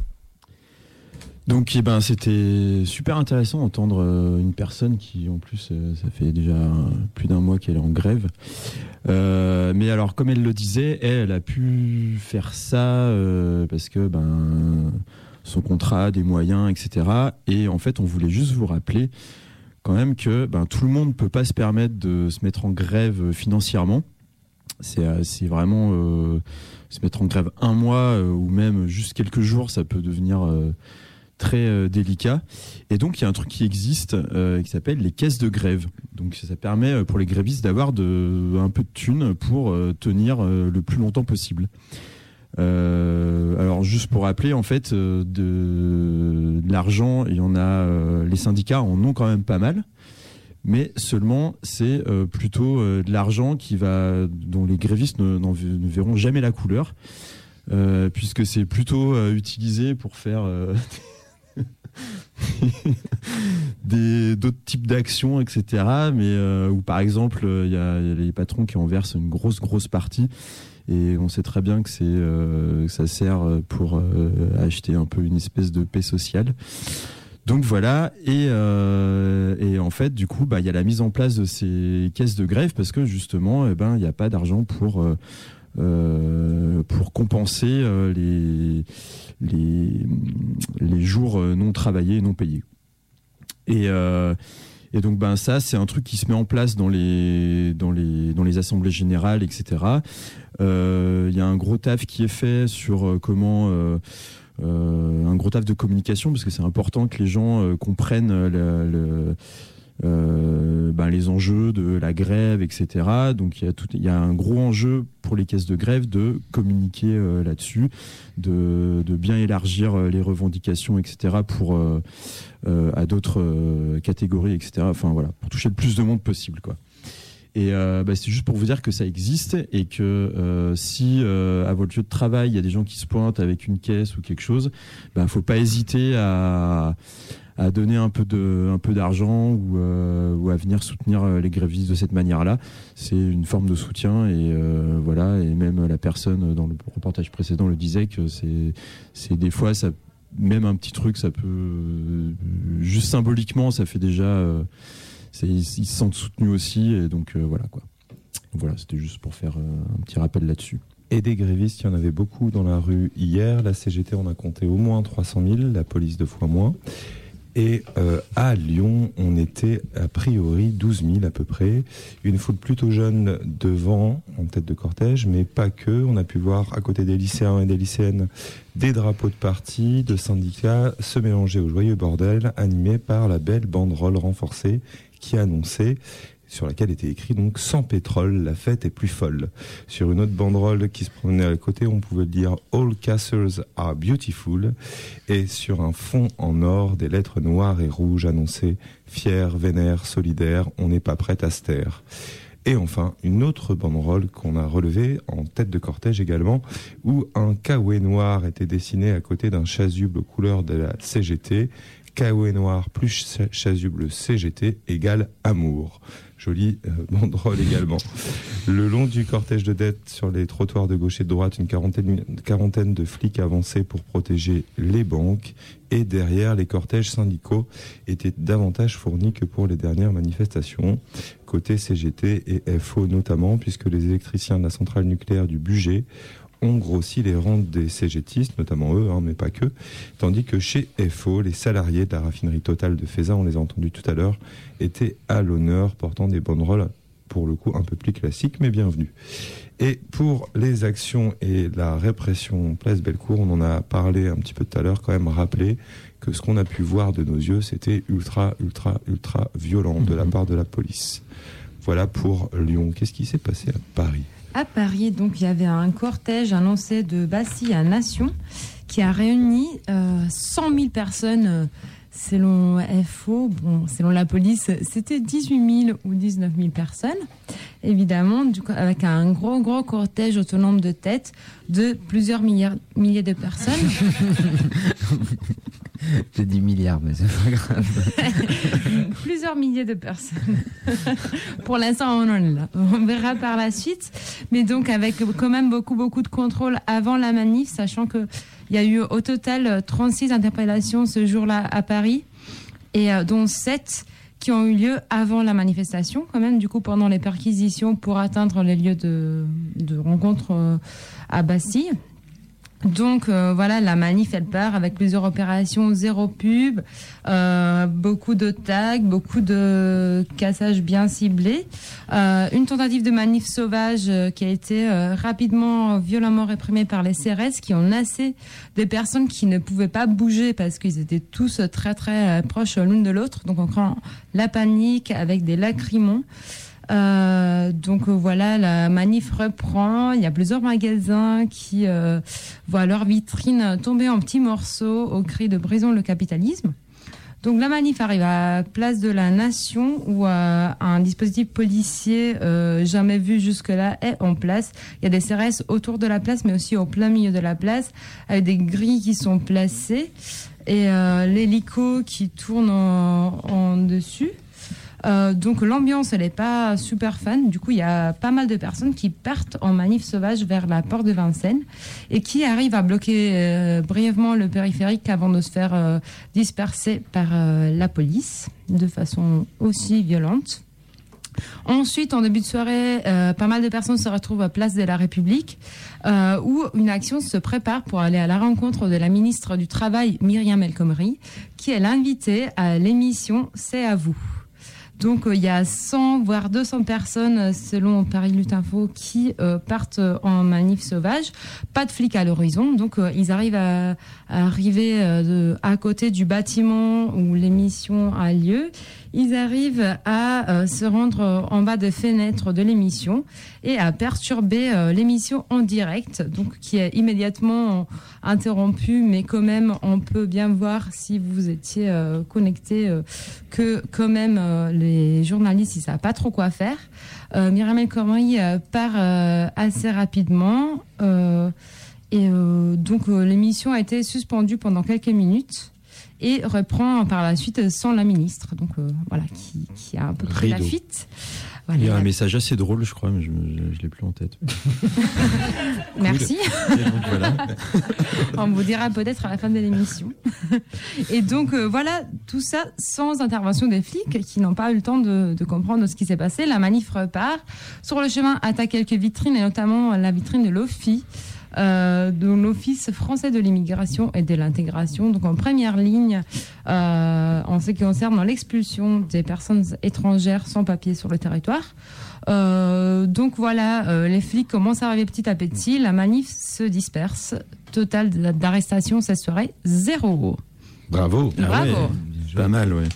Donc c'était super intéressant d'entendre une personne qui en plus ça fait déjà plus d'1 mois qu'elle est en grève, mais alors comme elle le disait, elle a pu faire ça parce que son contrat, des moyens, etc. Et en fait on voulait juste vous rappeler quand même que tout le monde ne peut pas se permettre de se mettre en grève financièrement. C'est vraiment se mettre en grève 1 mois ou même juste quelques jours, ça peut devenir très délicat. Et donc il y a un truc qui existe qui s'appelle les caisses de grève. Donc ça permet pour les grévistes d'avoir un peu de thunes pour tenir le plus longtemps possible. Alors juste pour rappeler, en fait, de l'argent, il y en a, les syndicats en ont quand même pas mal, Mais seulement, c'est plutôt de l'argent dont les grévistes ne verront jamais la couleur, puisque c'est plutôt utilisé pour faire d'autres types d'actions, etc. Mais où par exemple, il y a les patrons qui en versent une grosse partie. Et on sait très bien que ça sert pour acheter un peu une espèce de paix sociale. Donc voilà, et en fait, du coup, il y a la mise en place de ces caisses de grève parce que justement, il n'y a pas d'argent pour compenser les jours non travaillés et non payés. Et donc ça, c'est un truc qui se met en place dans les assemblées générales, etc. Il y a un gros taf qui est fait sur comment un gros taf de communication, parce que c'est important que les gens comprennent les enjeux de la grève, etc. Donc il y a un gros enjeu pour les caisses de grève de communiquer là-dessus, de bien élargir les revendications, etc. pour à d'autres catégories, etc. Enfin voilà, pour toucher le plus de monde possible, quoi. Et c'est juste pour vous dire que ça existe et que si à votre lieu de travail il y a des gens qui se pointent avec une caisse ou quelque chose, faut pas hésiter à donner un peu d'argent ou à venir soutenir les grévistes de cette manière-là. C'est une forme de soutien et voilà. Et même la personne dans le reportage précédent le disait que c'est des fois ça, même un petit truc, ça peut juste symboliquement, ça fait déjà. Ils se sentent soutenus aussi, et donc voilà quoi. Voilà, c'était juste pour faire un petit rappel là-dessus. Et des grévistes, il y en avait beaucoup dans la rue hier. La CGT en a compté au moins 300 000, la police 2 fois moins. Et à Lyon, on était a priori 12 000 à peu près. Une foule plutôt jeune devant, en tête de cortège, mais pas que. On a pu voir à côté des lycéens et des lycéennes des drapeaux de partis, de syndicats se mélanger au joyeux bordel, animés par la belle banderole renforcée qui annonçait, sur laquelle était écrit donc sans pétrole, la fête est plus folle. Sur une autre banderole qui se promenait à côté, on pouvait dire All Cassers are beautiful, et sur un fond en or, des lettres noires et rouges annonçaient fier, vénère, solidaire, on n'est pas prêt à se taire. Et enfin, une autre banderole qu'on a relevée en tête de cortège également, où un kawaii noir était dessiné à côté d'un chasuble aux couleurs de la CGT. Kawaii noir plus chasuble CGT égale amour. Jolie banderole également. Le long du cortège de dette, sur les trottoirs de gauche et de droite, une quarantaine de flics avançaient pour protéger les banques. Et derrière, les cortèges syndicaux étaient davantage fournis que pour les dernières manifestations. Côté CGT et FO notamment, puisque les électriciens de la centrale nucléaire du Bugey ont grossi les rangs des CGTistes, notamment eux, mais pas que, tandis que chez FO, les salariés de la raffinerie Total de Feyzin, on les a entendus tout à l'heure, étaient à l'honneur, portant des banderoles, pour le coup, un peu plus classiques, mais bienvenus. Et pour les actions et la répression Place Bellecour, on en a parlé un petit peu tout à l'heure, quand même rappeler que ce qu'on a pu voir de nos yeux, c'était ultra violent de la part de la police. Voilà pour Lyon. Qu'est-ce qui s'est passé à Paris ? À Paris, donc, il y avait un cortège annoncé de Bastille à Nation qui a réuni 100 000 personnes selon FO. Bon, selon la police, c'était 18 000 ou 19 000 personnes. Évidemment, du coup, avec un gros cortège autonome de tête de plusieurs milliers de personnes. J'ai dit milliards, mais c'est pas grave. Plusieurs milliers de personnes. Pour l'instant, on en est là. On verra par la suite. Mais donc, avec quand même beaucoup de contrôles avant la manif, sachant qu'il y a eu au total 36 interpellations ce jour-là à Paris, et dont 7 qui ont eu lieu avant la manifestation, quand même, du coup, pendant les perquisitions pour atteindre les lieux de rencontre à Bastille. Donc voilà, la manif elle part avec plusieurs opérations, zéro pub, beaucoup de tags, beaucoup de cassages bien ciblés, une tentative de manif sauvage qui a été rapidement violemment réprimée par les CRS qui ont nassé des personnes qui ne pouvaient pas bouger parce qu'ils étaient tous très proches l'une de l'autre, donc on craint la panique avec des lacrymons. Donc voilà, la manif reprend. Il y a plusieurs magasins qui voient leur vitrine tomber en petits morceaux au cri de « Brisons le capitalisme ». Donc la manif arrive à Place de la Nation où un dispositif policier jamais vu jusque-là est en place. Il y a des CRS autour de la place, mais aussi au plein milieu de la place, avec des grilles qui sont placées et l'hélico qui tourne en dessus. Donc l'ambiance, elle n'est pas super fan. Du coup, il y a pas mal de personnes qui partent en manif sauvage vers la porte de Vincennes et qui arrivent à bloquer brièvement le périphérique avant de se faire disperser par la police de façon aussi violente. Ensuite, en début de soirée, pas mal de personnes se retrouvent à Place de la République où une action se prépare pour aller à la rencontre de la ministre du Travail, Myriam El Khomri, qui est l'invitée à l'émission C'est à vous. Donc il y a 100 voire 200 personnes selon Paris Lutte Info qui partent en manif sauvage. Pas de flics à l'horizon, donc ils arrivent à arriver à côté du bâtiment où l'émission a lieu. Ils arrivent à se rendre en bas des fenêtres de l'émission et à perturber l'émission en direct, donc qui est immédiatement interrompue, mais quand même on peut bien voir si vous étiez connecté que quand même les journalistes ils savent pas trop quoi faire. Myriam El Khomri part assez rapidement et donc l'émission a été suspendue pendant quelques minutes et reprend par la suite sans la ministre, donc voilà, qui a un peu pris la fuite. Voilà, il y a un message assez drôle, je crois, mais je l'ai plus en tête. Merci. Donc, voilà. On vous dira peut-être à la fin de l'émission. Et donc voilà, tout ça sans intervention des flics qui n'ont pas eu le temps de comprendre ce qui s'est passé. La manif repart. Sur le chemin, attaque quelques vitrines et notamment la vitrine de l'OFII. De l'Office français de l'immigration et de l'intégration, donc en première ligne en ce qui concerne l'expulsion des personnes étrangères sans papier sur le territoire. Donc voilà, les flics commencent à arriver petit à petit, la manif se disperse, total d'arrestations cette soirée 0. Bravo. Bravo. Ouais, pas mal, ouais.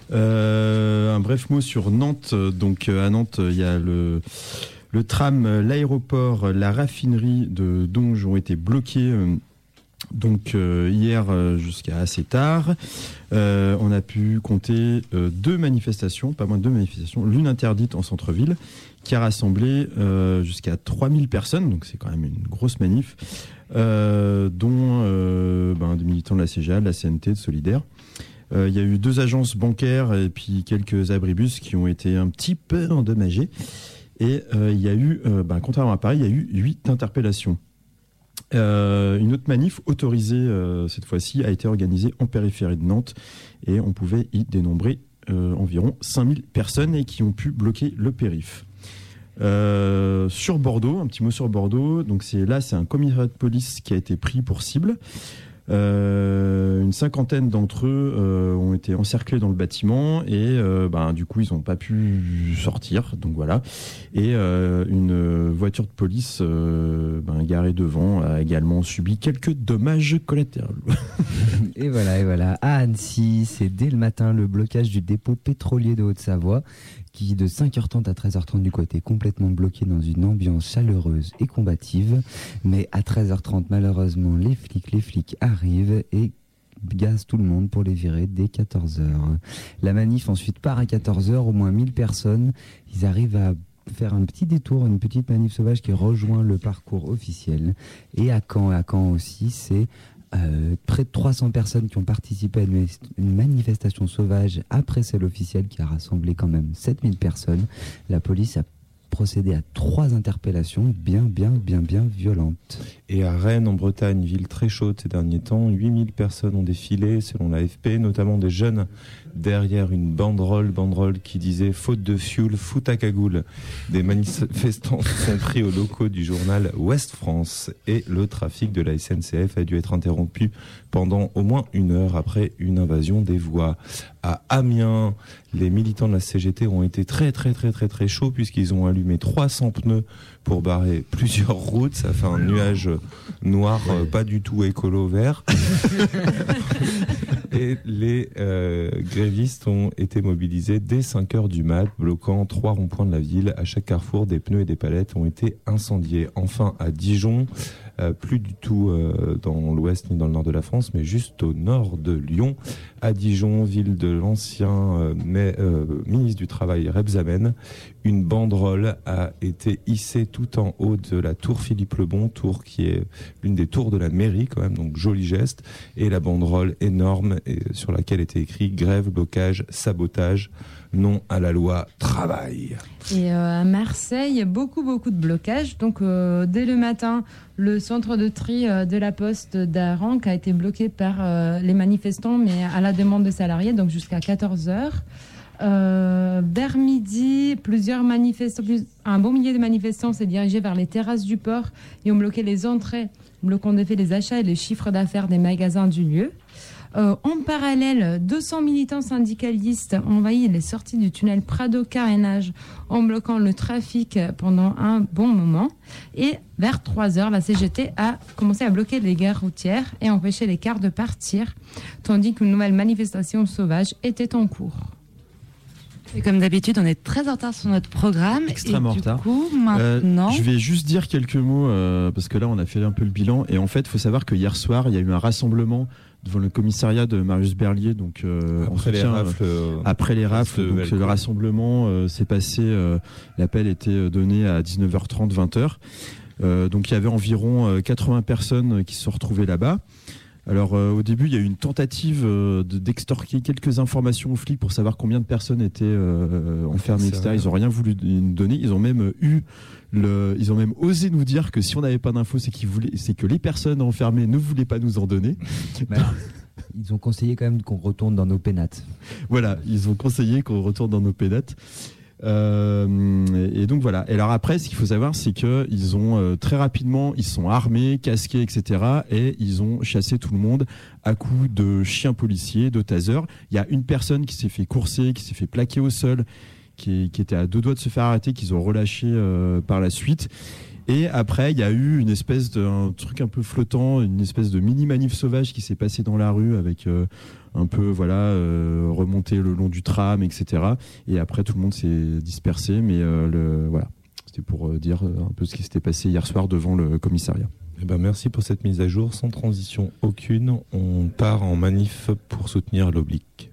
Un bref mot sur Nantes. Donc à Nantes, il y a le tram, l'aéroport, la raffinerie de Donge ont été bloqués hier jusqu'à assez tard. On a pu compter deux manifestations, pas moins de deux manifestations, l'une interdite en centre-ville qui a rassemblé jusqu'à 3000 personnes, donc c'est quand même une grosse manif, dont des militants de la CGA, de la CNT, de Solidaire. Il y a eu 2 agences bancaires et puis quelques abribus qui ont été un petit peu endommagés. Et il y a eu, contrairement à Paris, il y a eu 8 interpellations. Une autre manif autorisée cette fois-ci a été organisée en périphérie de Nantes et on pouvait y dénombrer environ 5000 personnes et qui ont pu bloquer le périph'. Sur Bordeaux, un petit mot sur Bordeaux, donc c'est un commissariat de police qui a été pris pour cible. Une cinquantaine d'entre eux ont été encerclés dans le bâtiment et du coup ils n'ont pas pu sortir, donc voilà. Et une voiture de police garée devant a également subi quelques dommages collatéraux. Et voilà. À Annecy, c'est dès le matin le blocage du dépôt pétrolier de Haute-Savoie qui de 5h30 à 13h30 du côté complètement bloqué dans une ambiance chaleureuse et combative. Mais à 13h30 malheureusement les flics arrivent et gazent tout le monde pour les virer dès 14h. La manif ensuite part à 14h, au moins 1000 personnes. Ils arrivent à faire un petit détour, une petite manif sauvage qui rejoint le parcours officiel. Et à Caen aussi, c'est près de 300 personnes qui ont participé à une manifestation sauvage après celle officielle qui a rassemblé quand même 7000 personnes. La police a procédé à 3 interpellations bien violentes. Et à Rennes, en Bretagne, ville très chaude ces derniers temps, 8000 personnes ont défilé, selon l'AFP, notamment des jeunes derrière une banderole qui disait « Faute de fioul, fout à cagoule ». Des manifestants sont pris aux locaux du journal Ouest France et le trafic de la SNCF a dû être interrompu pendant au moins 1 heure après une invasion des voies. À Amiens, les militants de la CGT ont été très chauds puisqu'ils ont allumé 300 pneus pour barrer plusieurs routes. Ça fait un nuage noir, pas du tout écolo vert. Et les grévistes ont été mobilisés dès 5h du mat, bloquant 3 ronds-points de la ville. À chaque carrefour, des pneus et des palettes ont été incendiés. Enfin, à Dijon, plus du tout dans l'ouest ni dans le nord de la France, mais juste au nord de Lyon, à Dijon, ville de l'ancien ministre du Travail Rebsamen. Une banderole a été hissée tout en haut de la tour Philippe Lebon, tour qui est l'une des tours de la mairie quand même, donc joli geste. Et la banderole énorme sur laquelle était écrit « Grève, blocage, sabotage, non à la loi travail ». Et à Marseille, beaucoup de blocages. Donc dès le matin, le centre de tri de la Poste d'Aranc a été bloqué par les manifestants, mais à la demande des salariés, donc jusqu'à 14h. Vers midi, un bon millier de manifestants s'est dirigé vers les terrasses du port et ont bloqué les entrées, bloquant de fait les achats et les chiffres d'affaires des magasins du lieu. En parallèle, 200 militants syndicalistes ont envahi les sorties du tunnel Prado-Carénage en bloquant le trafic pendant un bon moment. Et vers 3h, la CGT a commencé à bloquer les gares routières et empêcher les cars de partir, tandis qu'une nouvelle manifestation sauvage était en cours. Et comme d'habitude, on est très en retard sur notre programme. Extrêmement en retard. Du coup, maintenant... je vais juste dire quelques mots, parce que là, on a fait un peu le bilan. Et en fait, il faut savoir que hier soir, il y a eu un rassemblement devant le commissariat de Marius Berlier. Donc, après les rafles. Donc, le rassemblement s'est passé, l'appel était donné à 19h30, 20h. Donc, il y avait environ 80 personnes qui se sont retrouvées là-bas. Alors au début, il y a eu une tentative d'extorquer quelques informations aux flics pour savoir combien de personnes étaient enfermées, etc. Ils n'ont rien voulu nous donner. Ils ont même osé nous dire que si on n'avait pas d'infos, c'est que les personnes enfermées ne voulaient pas nous en donner. Ils ont conseillé quand même qu'on retourne dans nos pénates. Voilà, ils ont conseillé qu'on retourne dans nos pénates. Et donc voilà. Et alors après, ce qu'il faut savoir, c'est que ils ont très rapidement, ils sont armés, casqués, etc. Et ils ont chassé tout le monde à coups de chiens policiers, de tasers. Il y a une personne qui s'est fait courser, qui s'est fait plaquer au sol, qui était à 2 doigts de se faire arrêter, qu'ils ont relâché par la suite. Et après, il y a eu une espèce d'un truc un peu flottant, une espèce de mini manif sauvage qui s'est passé dans la rue avec un peu remonté le long du tram, etc. Et après, tout le monde s'est dispersé, mais voilà, c'était pour dire un peu ce qui s'était passé hier soir devant le commissariat. Eh ben, merci pour cette mise à jour. Sans transition aucune, on part en manif pour soutenir l'Oblique.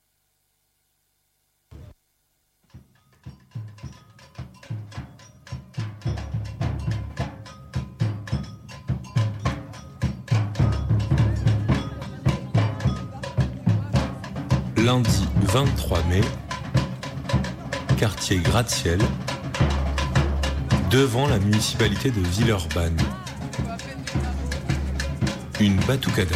Lundi 23 mai, quartier Gratte-Ciel, devant la municipalité de Villeurbanne. Une batucada,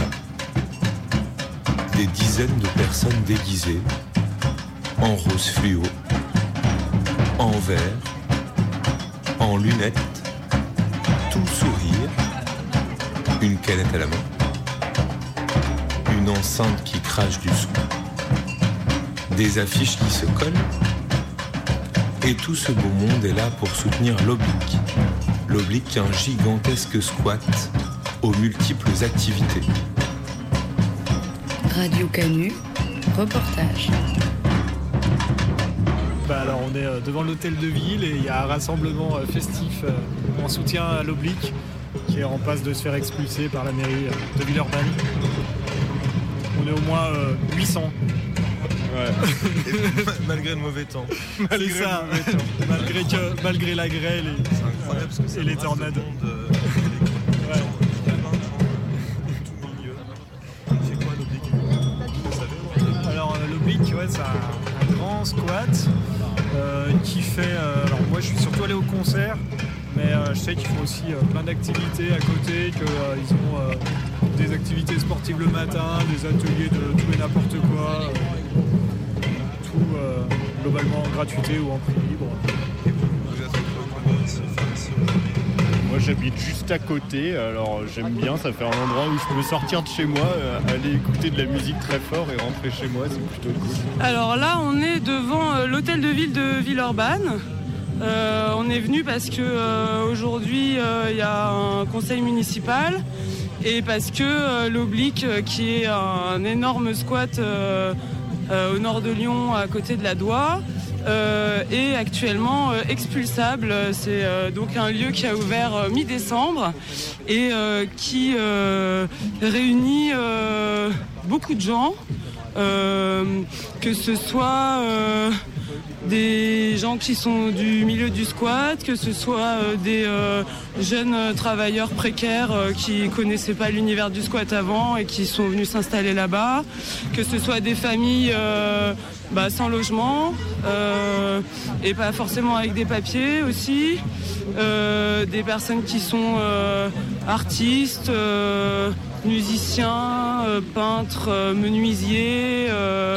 des dizaines de personnes déguisées, en rose fluo, en vert, en lunettes, tout sourire, une canette à la main, une enceinte qui crache du son. Des affiches qui se collent, et tout ce beau monde est là pour soutenir l'Oblique. L'Oblique, un gigantesque squat aux multiples activités. Radio Canu, reportage. Alors on est devant l'hôtel de ville et il y a un rassemblement festif en soutien à l'Oblique qui est en passe de se faire expulser par la mairie de Villeurbanne. On est au moins 800. Ouais. Malgré le mauvais temps. C'est ça, malgré la grêle et les tornades. Alors l'Oblique, c'est un grand squat qui fait... alors moi je suis surtout allé au concert, mais je sais qu'ils font aussi plein d'activités à côté, qu'ils ont des activités sportives le matin, des ateliers de tout et n'importe quoi. Globalement en gratuité ou en prix libre. Moi j'habite juste à côté, alors j'aime bien, ça fait un endroit où je peux sortir de chez moi, aller écouter de la musique très fort et rentrer chez moi, c'est plutôt cool. Alors là on est devant l'hôtel de ville de Villeurbanne. On est venu parce que aujourd'hui il y a un conseil municipal et parce que l'Oblique qui est un énorme squat au nord de Lyon, à côté de la Doua, est actuellement expulsable. C'est donc un lieu qui a ouvert mi-décembre et qui réunit beaucoup de gens, que ce soit des gens qui sont du milieu du squat, que ce soit des jeunes travailleurs précaires qui connaissaient pas l'univers du squat avant et qui sont venus s'installer là-bas, que ce soit des familles sans logement et pas forcément avec des papiers aussi, des personnes qui sont artistes, musiciens, peintres, menuisiers,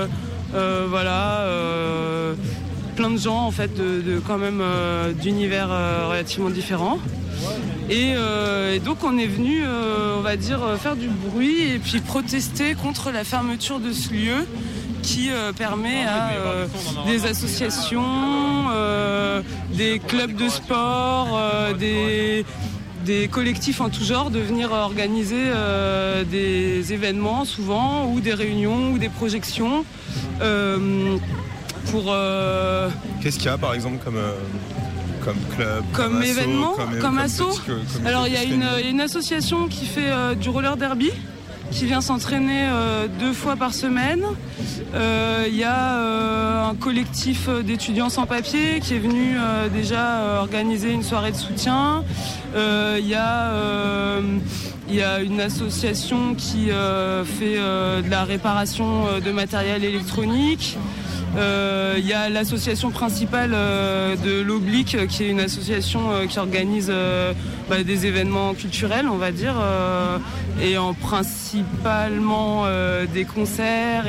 plein de gens en fait de quand même d'univers relativement différents. Et donc on est venu, on va dire, faire du bruit et puis protester contre la fermeture de ce lieu qui permet à des associations, des clubs de sport, des collectifs en tout genre de venir organiser des événements souvent ou des réunions ou des projections pour... Qu'est-ce qu'il y a par exemple comme club, comme événement, comme asso. Alors il y a une une association qui fait du roller derby, qui vient s'entraîner 2 fois par semaine. Il y a un collectif d'étudiants sans papier qui est venu déjà organiser une soirée de soutien. Il y a une association qui fait de la réparation de matériel électronique. Il y a l'association principale de l'Oblique, qui est une association qui organise des événements culturels, on va dire, et principalement des concerts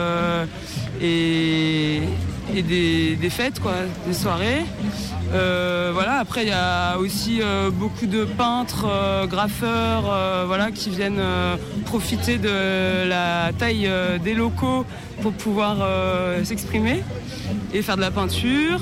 et des fêtes, quoi, des soirées. Après il y a aussi beaucoup de peintres, graffeurs, qui viennent profiter de la taille des locaux pour pouvoir s'exprimer et faire de la peinture.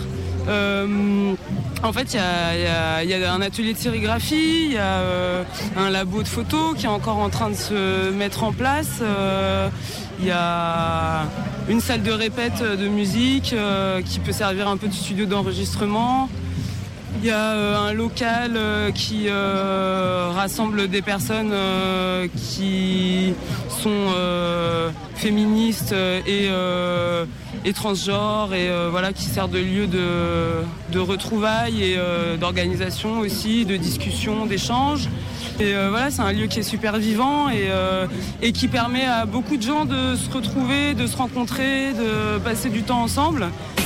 En fait, il y a un atelier de sérigraphie, il y a un labo de photos qui est encore en train de se mettre en place. Il y a une salle de répète de musique qui peut servir un peu de studio d'enregistrement. Il y a un local qui rassemble des personnes qui sont féministes et transgenres et qui sert de lieu de retrouvailles et d'organisation aussi, de discussion, d'échange. Et c'est un lieu qui est super vivant et qui permet à beaucoup de gens de se retrouver, de se rencontrer, de passer du temps ensemble.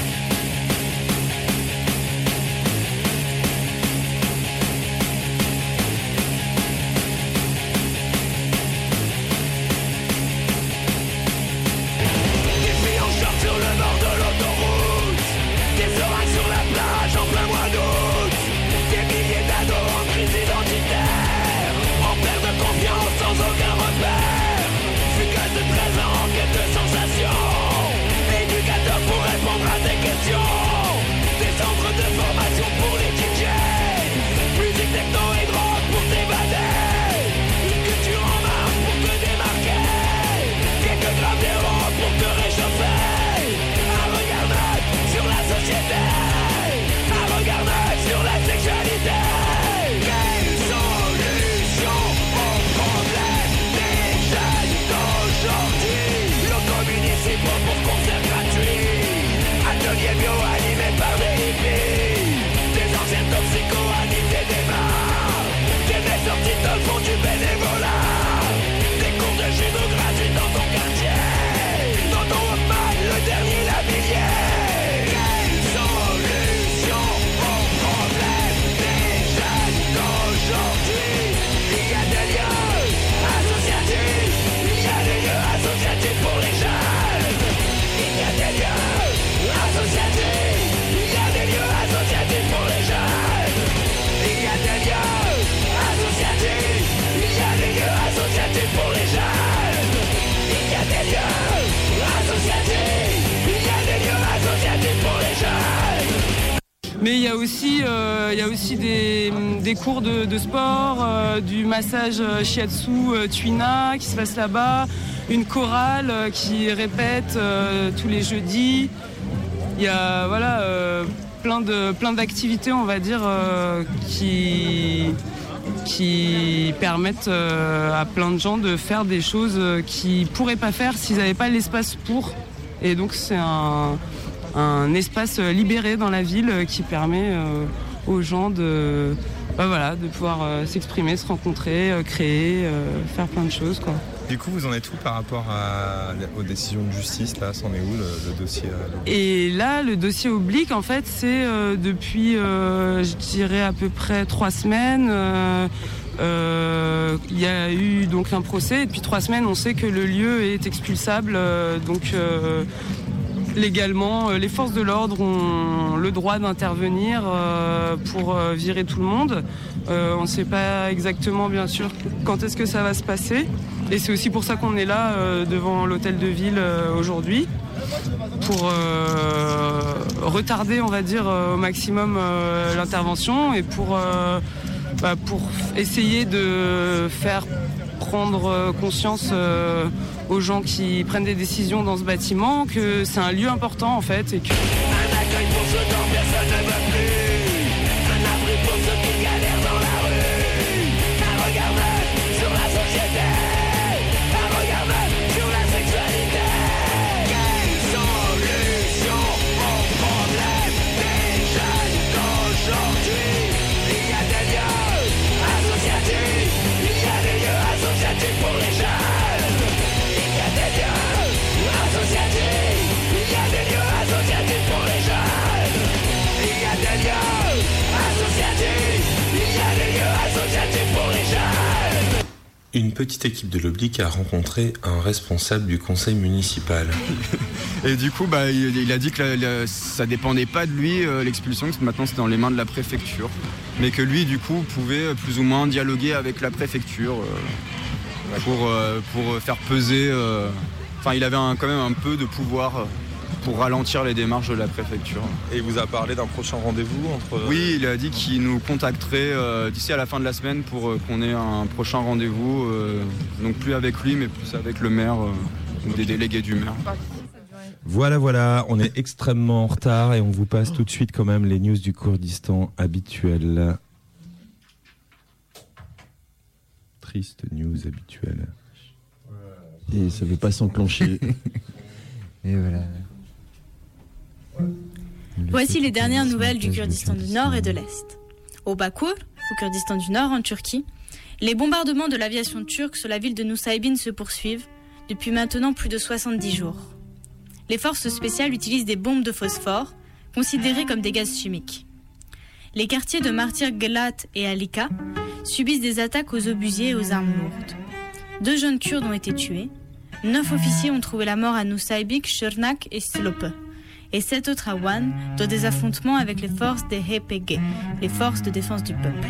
Mais il y a aussi des cours de sport, du massage shiatsu tuina qui se passe là-bas, une chorale qui répète tous les jeudis. il y a plein d'activités, on va dire, qui permettent à plein de gens de faire des choses qu'ils pourraient pas faire s'ils n'avaient pas l'espace pour. Et donc c'est un espace libéré dans la ville qui permet aux gens de pouvoir s'exprimer, se rencontrer, créer, faire plein de choses, quoi. Du coup, vous en êtes où par rapport aux décisions de justice, là, c'en est où le dossier Et là, le dossier oblique, en fait, c'est depuis, je dirais, à peu près 3 semaines. Il y a eu donc un procès, et depuis 3 semaines, on sait que le lieu est expulsable, légalement, les forces de l'ordre ont le droit d'intervenir pour virer tout le monde. On ne sait pas exactement, bien sûr, quand est-ce que ça va se passer. Et c'est aussi pour ça qu'on est là devant l'hôtel de ville aujourd'hui, pour retarder, on va dire, au maximum l'intervention et pour essayer de faire prendre conscience aux gens qui prennent des décisions dans ce bâtiment que c'est un lieu important en fait et que... Un accueil pour ceux dont personne ne veut plus. Un abri pour ceux qui galèrent dans la rue. Un regard neuf sur la société. Un regard neuf sur la sexualité. Quelle solution au problème des jeunes d'aujourd'hui? Il y a des lieux associatifs. Il y a des lieux associatifs pour les jeunes. Il y a des lieux associatifs. Il y a des lieux associatifs pour les jeunes. Il y a des lieux associatifs. Il y a des lieux associatifs pour les jeunes. Une petite équipe de l'Oblique a rencontré un responsable du conseil municipal. Et du coup, il a dit que ça dépendait pas de lui, l'expulsion, que maintenant c'était dans les mains de la préfecture. Mais que lui, du coup, pouvait plus ou moins dialoguer avec la préfecture pour faire peser... il avait quand même un peu de pouvoir pour ralentir les démarches de la préfecture. Et il vous a parlé d'un prochain rendez-vous entre... Oui, il a dit qu'il nous contacterait d'ici à la fin de la semaine pour qu'on ait un prochain rendez-vous. Donc plus avec lui, mais plus avec le maire ou des délégués du maire. Voilà, on est extrêmement en retard et on vous passe tout de suite quand même les news du Kurdistan habituelles. Triste news habituelle. Et ça ne veut pas s'enclencher. Et voilà. Voici les dernières nouvelles du Kurdistan du Nord et de l'Est. Au Bakur, au Kurdistan du Nord, en Turquie, les bombardements de l'aviation turque sur la ville de Nusaybin se poursuivent depuis maintenant plus de 70 jours. Les forces spéciales utilisent des bombes de phosphore, considérées comme des gaz chimiques. Les quartiers de Martir Gelat et Alika subissent des attaques aux obusiers et aux armes lourdes. 2 jeunes Kurdes ont été tués, 9 officiers ont trouvé la mort à Nusaybik, Shirnak et Silope, et 7 autres à Wan dans des affrontements avec les forces des HPG, les forces de défense du peuple.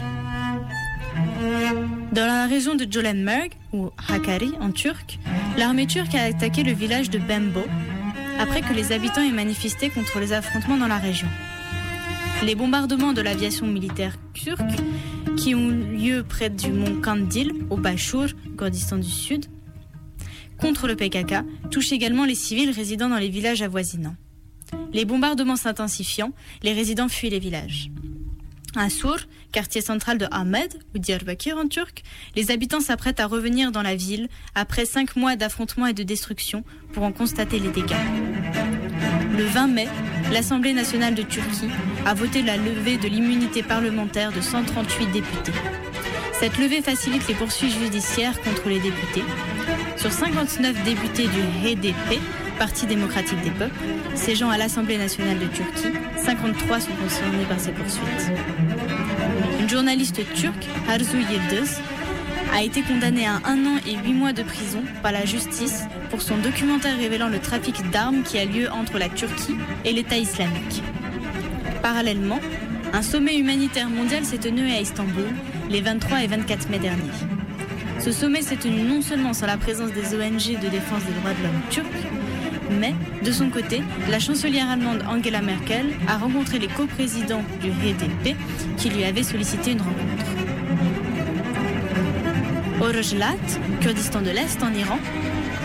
Dans la région de Jolenmerg, ou Hakkari en turc, l'armée turque a attaqué le village de Bembo, après que les habitants aient manifesté contre les affrontements dans la région. Les bombardements de l'aviation militaire turque, qui ont lieu près du mont Kandil, au Bachur, Kurdistan du Sud, contre le PKK, touchent également les civils résidant dans les villages avoisinants. Les bombardements s'intensifiant, les résidents fuient les villages. À Sour, quartier central de Ahmed, ou Diyarbakir en turc, les habitants s'apprêtent à revenir dans la ville après 5 mois d'affrontements et de destruction pour en constater les dégâts. Le 20 mai, l'Assemblée nationale de Turquie a voté la levée de l'immunité parlementaire de 138 députés. Cette levée facilite les poursuites judiciaires contre les députés. Sur 59 députés du HDP, Parti démocratique des peuples, siégeant à l'Assemblée nationale de Turquie, 53 sont concernés par ces poursuites. Une journaliste turque, Arzu Yıldız, a été condamnée à 1 an et 8 mois de prison par la justice pour son documentaire révélant le trafic d'armes qui a lieu entre la Turquie et l'État islamique. Parallèlement, un sommet humanitaire mondial s'est tenu à Istanbul les 23 et 24 mai dernier. Ce sommet s'est tenu non seulement sans la présence des ONG de défense des droits de l'homme turcs, mais, de son côté, la chancelière allemande Angela Merkel a rencontré les coprésidents du HDP qui lui avaient sollicité une rencontre. Au Rojhelat, Kurdistan de l'Est en Iran,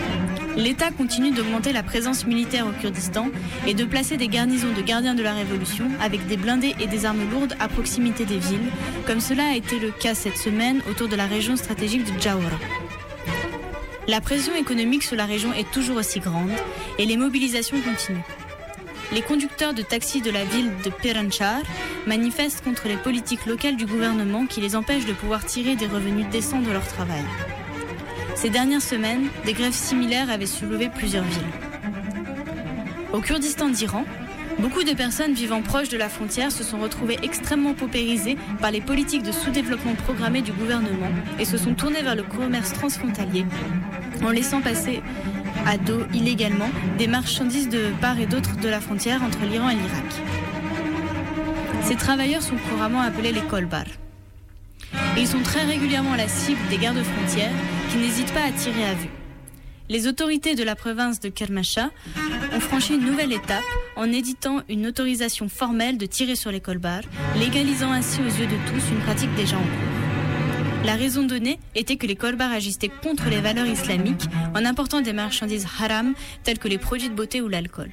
L'État continue d'augmenter la présence militaire au Kurdistan et de placer des garnisons de gardiens de la révolution avec des blindés et des armes lourdes à proximité des villes, comme cela a été le cas cette semaine autour de la région stratégique de Jawara. La pression économique sur la région est toujours aussi grande et les mobilisations continuent. Les conducteurs de taxis de la ville de Piranchar manifestent contre les politiques locales du gouvernement qui les empêchent de pouvoir tirer des revenus décents de leur travail. Ces dernières semaines, des grèves similaires avaient soulevé plusieurs villes. Au Kurdistan d'Iran, beaucoup de personnes vivant proches de la frontière se sont retrouvées extrêmement paupérisées par les politiques de sous-développement programmées du gouvernement et se sont tournées vers le commerce transfrontalier en laissant passer à dos illégalement des marchandises de part et d'autre de la frontière entre l'Iran et l'Irak. Ces travailleurs sont couramment appelés les kolbars. Ils sont très régulièrement la cible des gardes-frontières qui n'hésitent pas à tirer à vue. Les autorités de la province de Kermanshah ont franchi une nouvelle étape en éditant une autorisation formelle de tirer sur les kolbars, légalisant ainsi aux yeux de tous une pratique déjà en cours. La raison donnée était que les kolbars agissaient contre les valeurs islamiques en important des marchandises haram telles que les produits de beauté ou l'alcool.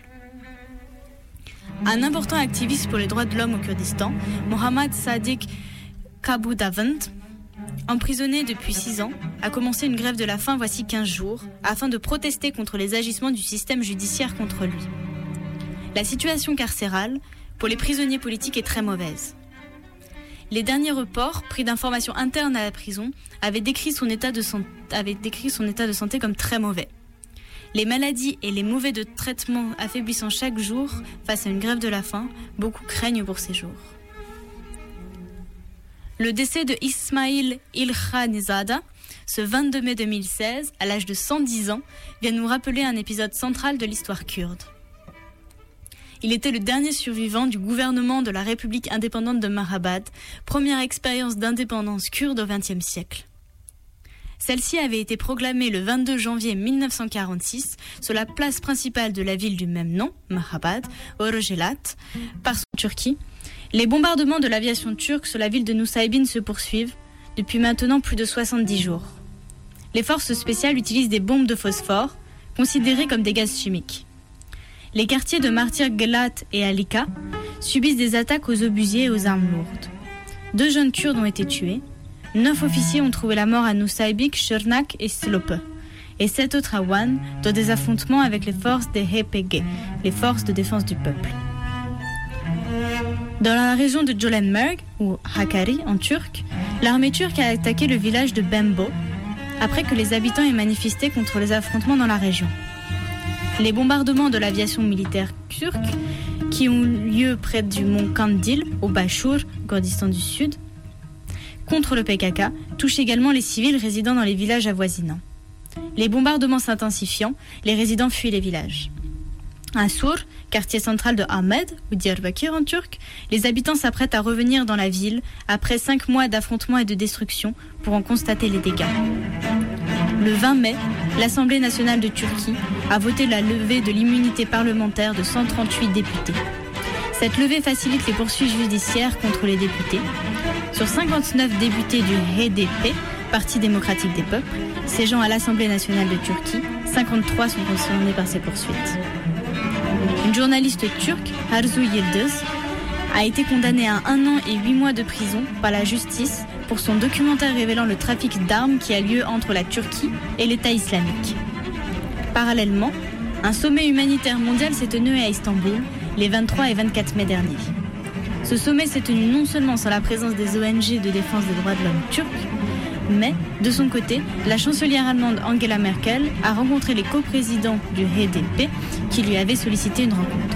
Un important activiste pour les droits de l'homme au Kurdistan, Mohammad Sadiq Kaboudavand, emprisonné depuis 6 ans, a commencé une grève de la faim voici 15 jours afin de protester contre les agissements du système judiciaire contre lui. La situation carcérale pour les prisonniers politiques est très mauvaise. Les derniers reports, pris d'informations internes à la prison, avaient décrit son état de santé comme très mauvais. Les maladies et les mauvais de traitement affaiblissant chaque jour face à une grève de la faim, beaucoup craignent pour ces jours. Le décès de Ismail Ilkhanizada, ce 22 mai 2016, à l'âge de 110 ans, vient nous rappeler un épisode central de l'histoire kurde. Il était le dernier survivant du gouvernement de la République indépendante de Mahabad, première expérience d'indépendance kurde au XXe siècle. Celle-ci avait été proclamée le 22 janvier 1946 sur la place principale de la ville du même nom, Mahabad, Orojelat, par son Turquie. Les bombardements de l'aviation turque sur la ville de Nusaybin se poursuivent depuis maintenant plus de 70 jours. Les forces spéciales utilisent des bombes de phosphore, considérées comme des gaz chimiques. Les quartiers de Martyr Gelat et Alika subissent des attaques aux obusiers et aux armes lourdes. 2 jeunes Kurdes ont été tués, 9 officiers ont trouvé la mort à Nusaybin, Shirnak et Slope, et 7 autres à Wan dans des affrontements avec les forces des HPG, les forces de défense du peuple. Dans la région de Jolenmerg, ou Hakkari en turc, l'armée turque a attaqué le village de Bembo après que les habitants aient manifesté contre les affrontements dans la région. Les bombardements de l'aviation militaire turque, qui ont lieu près du mont Kandil, au Bachur, Kurdistan du Sud, contre le PKK, touchent également les civils résidant dans les villages avoisinants. Les bombardements s'intensifiant, les résidents fuient les villages. À Sour, quartier central de Ahmed, ou Diyarbakir en turc, les habitants s'apprêtent à revenir dans la ville après 5 mois d'affrontements et de destruction pour en constater les dégâts. Le 20 mai, l'Assemblée nationale de Turquie a voté la levée de l'immunité parlementaire de 138 députés. Cette levée facilite les poursuites judiciaires contre les députés. Sur 59 députés du HDP, Parti démocratique des peuples, siégeant à l'Assemblée nationale de Turquie, 53 sont concernés par ces poursuites. Une journaliste turque, Arzu Yıldız, a été condamnée à 1 an et 8 mois de prison par la justice pour son documentaire révélant le trafic d'armes qui a lieu entre la Turquie et l'État islamique. Parallèlement, un sommet humanitaire mondial s'est tenu à Istanbul les 23 et 24 mai dernier. Ce sommet s'est tenu non seulement sans la présence des ONG de défense des droits de l'homme turcs, mais, de son côté, la chancelière allemande Angela Merkel a rencontré les coprésidents du HDP qui lui avaient sollicité une rencontre.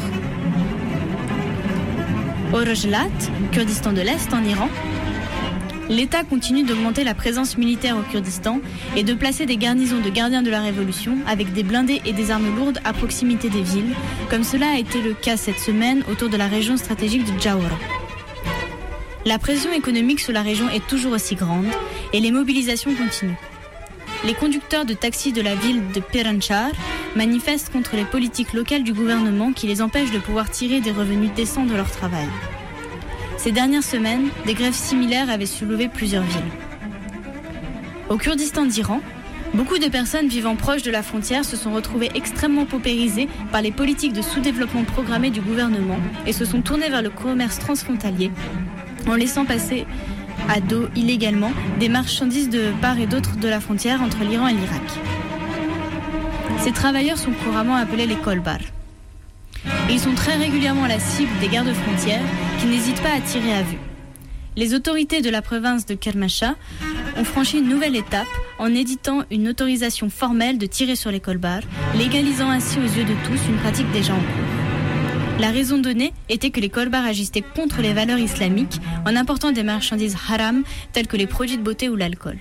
Au Rojhelat, Kurdistan de l'Est en Iran, l'État continue d'augmenter la présence militaire au Kurdistan et de placer des garnisons de gardiens de la révolution avec des blindés et des armes lourdes à proximité des villes, comme cela a été le cas cette semaine autour de la région stratégique de Jawara. La pression économique sur la région est toujours aussi grande et les mobilisations continuent. Les conducteurs de taxis de la ville de Piranchar manifestent contre les politiques locales du gouvernement qui les empêchent de pouvoir tirer des revenus décents de leur travail. Ces dernières semaines, des grèves similaires avaient soulevé plusieurs villes. Au Kurdistan d'Iran, Beaucoup de personnes vivant proches de la frontière se sont retrouvées extrêmement paupérisées par les politiques de sous-développement programmées du gouvernement et se sont tournées vers le commerce transfrontalier en laissant passer à dos illégalement des marchandises de part et d'autre de la frontière entre l'Iran et l'Irak. Ces travailleurs sont couramment appelés les kolbar. Et ils sont très régulièrement la cible des gardes-frontières qui n'hésitent pas à tirer à vue. Les autorités de la province de Kermanshah ont franchi une nouvelle étape en éditant une autorisation formelle de tirer sur les kolbars, légalisant ainsi aux yeux de tous une pratique déjà en cours. La raison donnée était que les kolbars agissaient contre les valeurs islamiques en important des marchandises haram telles que les produits de beauté ou l'alcool.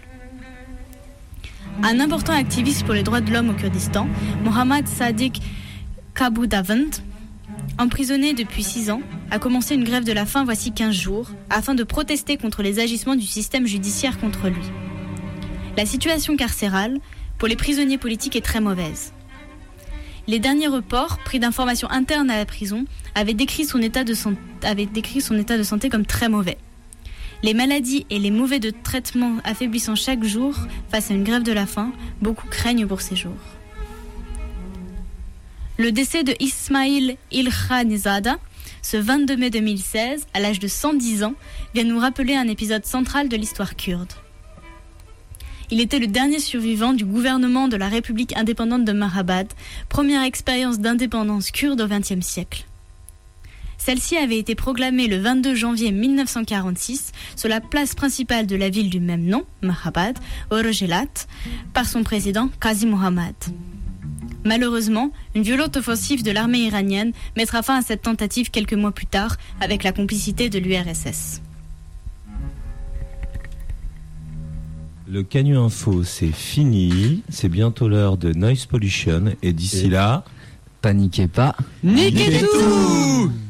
Un important activiste pour les droits de l'homme au Kurdistan, Mohammad Sadiq Kaboudavand, emprisonné depuis 6 ans, a commencé une grève de la faim voici 15 jours afin de protester contre les agissements du système judiciaire contre lui. La situation carcérale pour les prisonniers politiques est très mauvaise. Les derniers reports, pris d'informations internes à la prison, avaient décrit son état de santé comme très mauvais. Les maladies et les mauvais de traitement affaiblissant chaque jour face à une grève de la faim, beaucoup craignent pour ces jours. Le décès de Ismail Ilkhanizada, ce 22 mai 2016, à l'âge de 110 ans, vient nous rappeler un épisode central de l'histoire kurde. Il était le dernier survivant du gouvernement de la République indépendante de Mahabad, première expérience d'indépendance kurde au XXe siècle. Celle-ci avait été proclamée le 22 janvier 1946 sur la place principale de la ville du même nom, Mahabad, au Rojelat, par son président Qazi Mohammad. Malheureusement, une violente offensive de l'armée iranienne mettra fin à cette tentative quelques mois plus tard avec la complicité de l'URSS. Le Canu Info, c'est fini. C'est bientôt l'heure de Noise Pollution. Et d'ici là, paniquez pas. Niquez tout.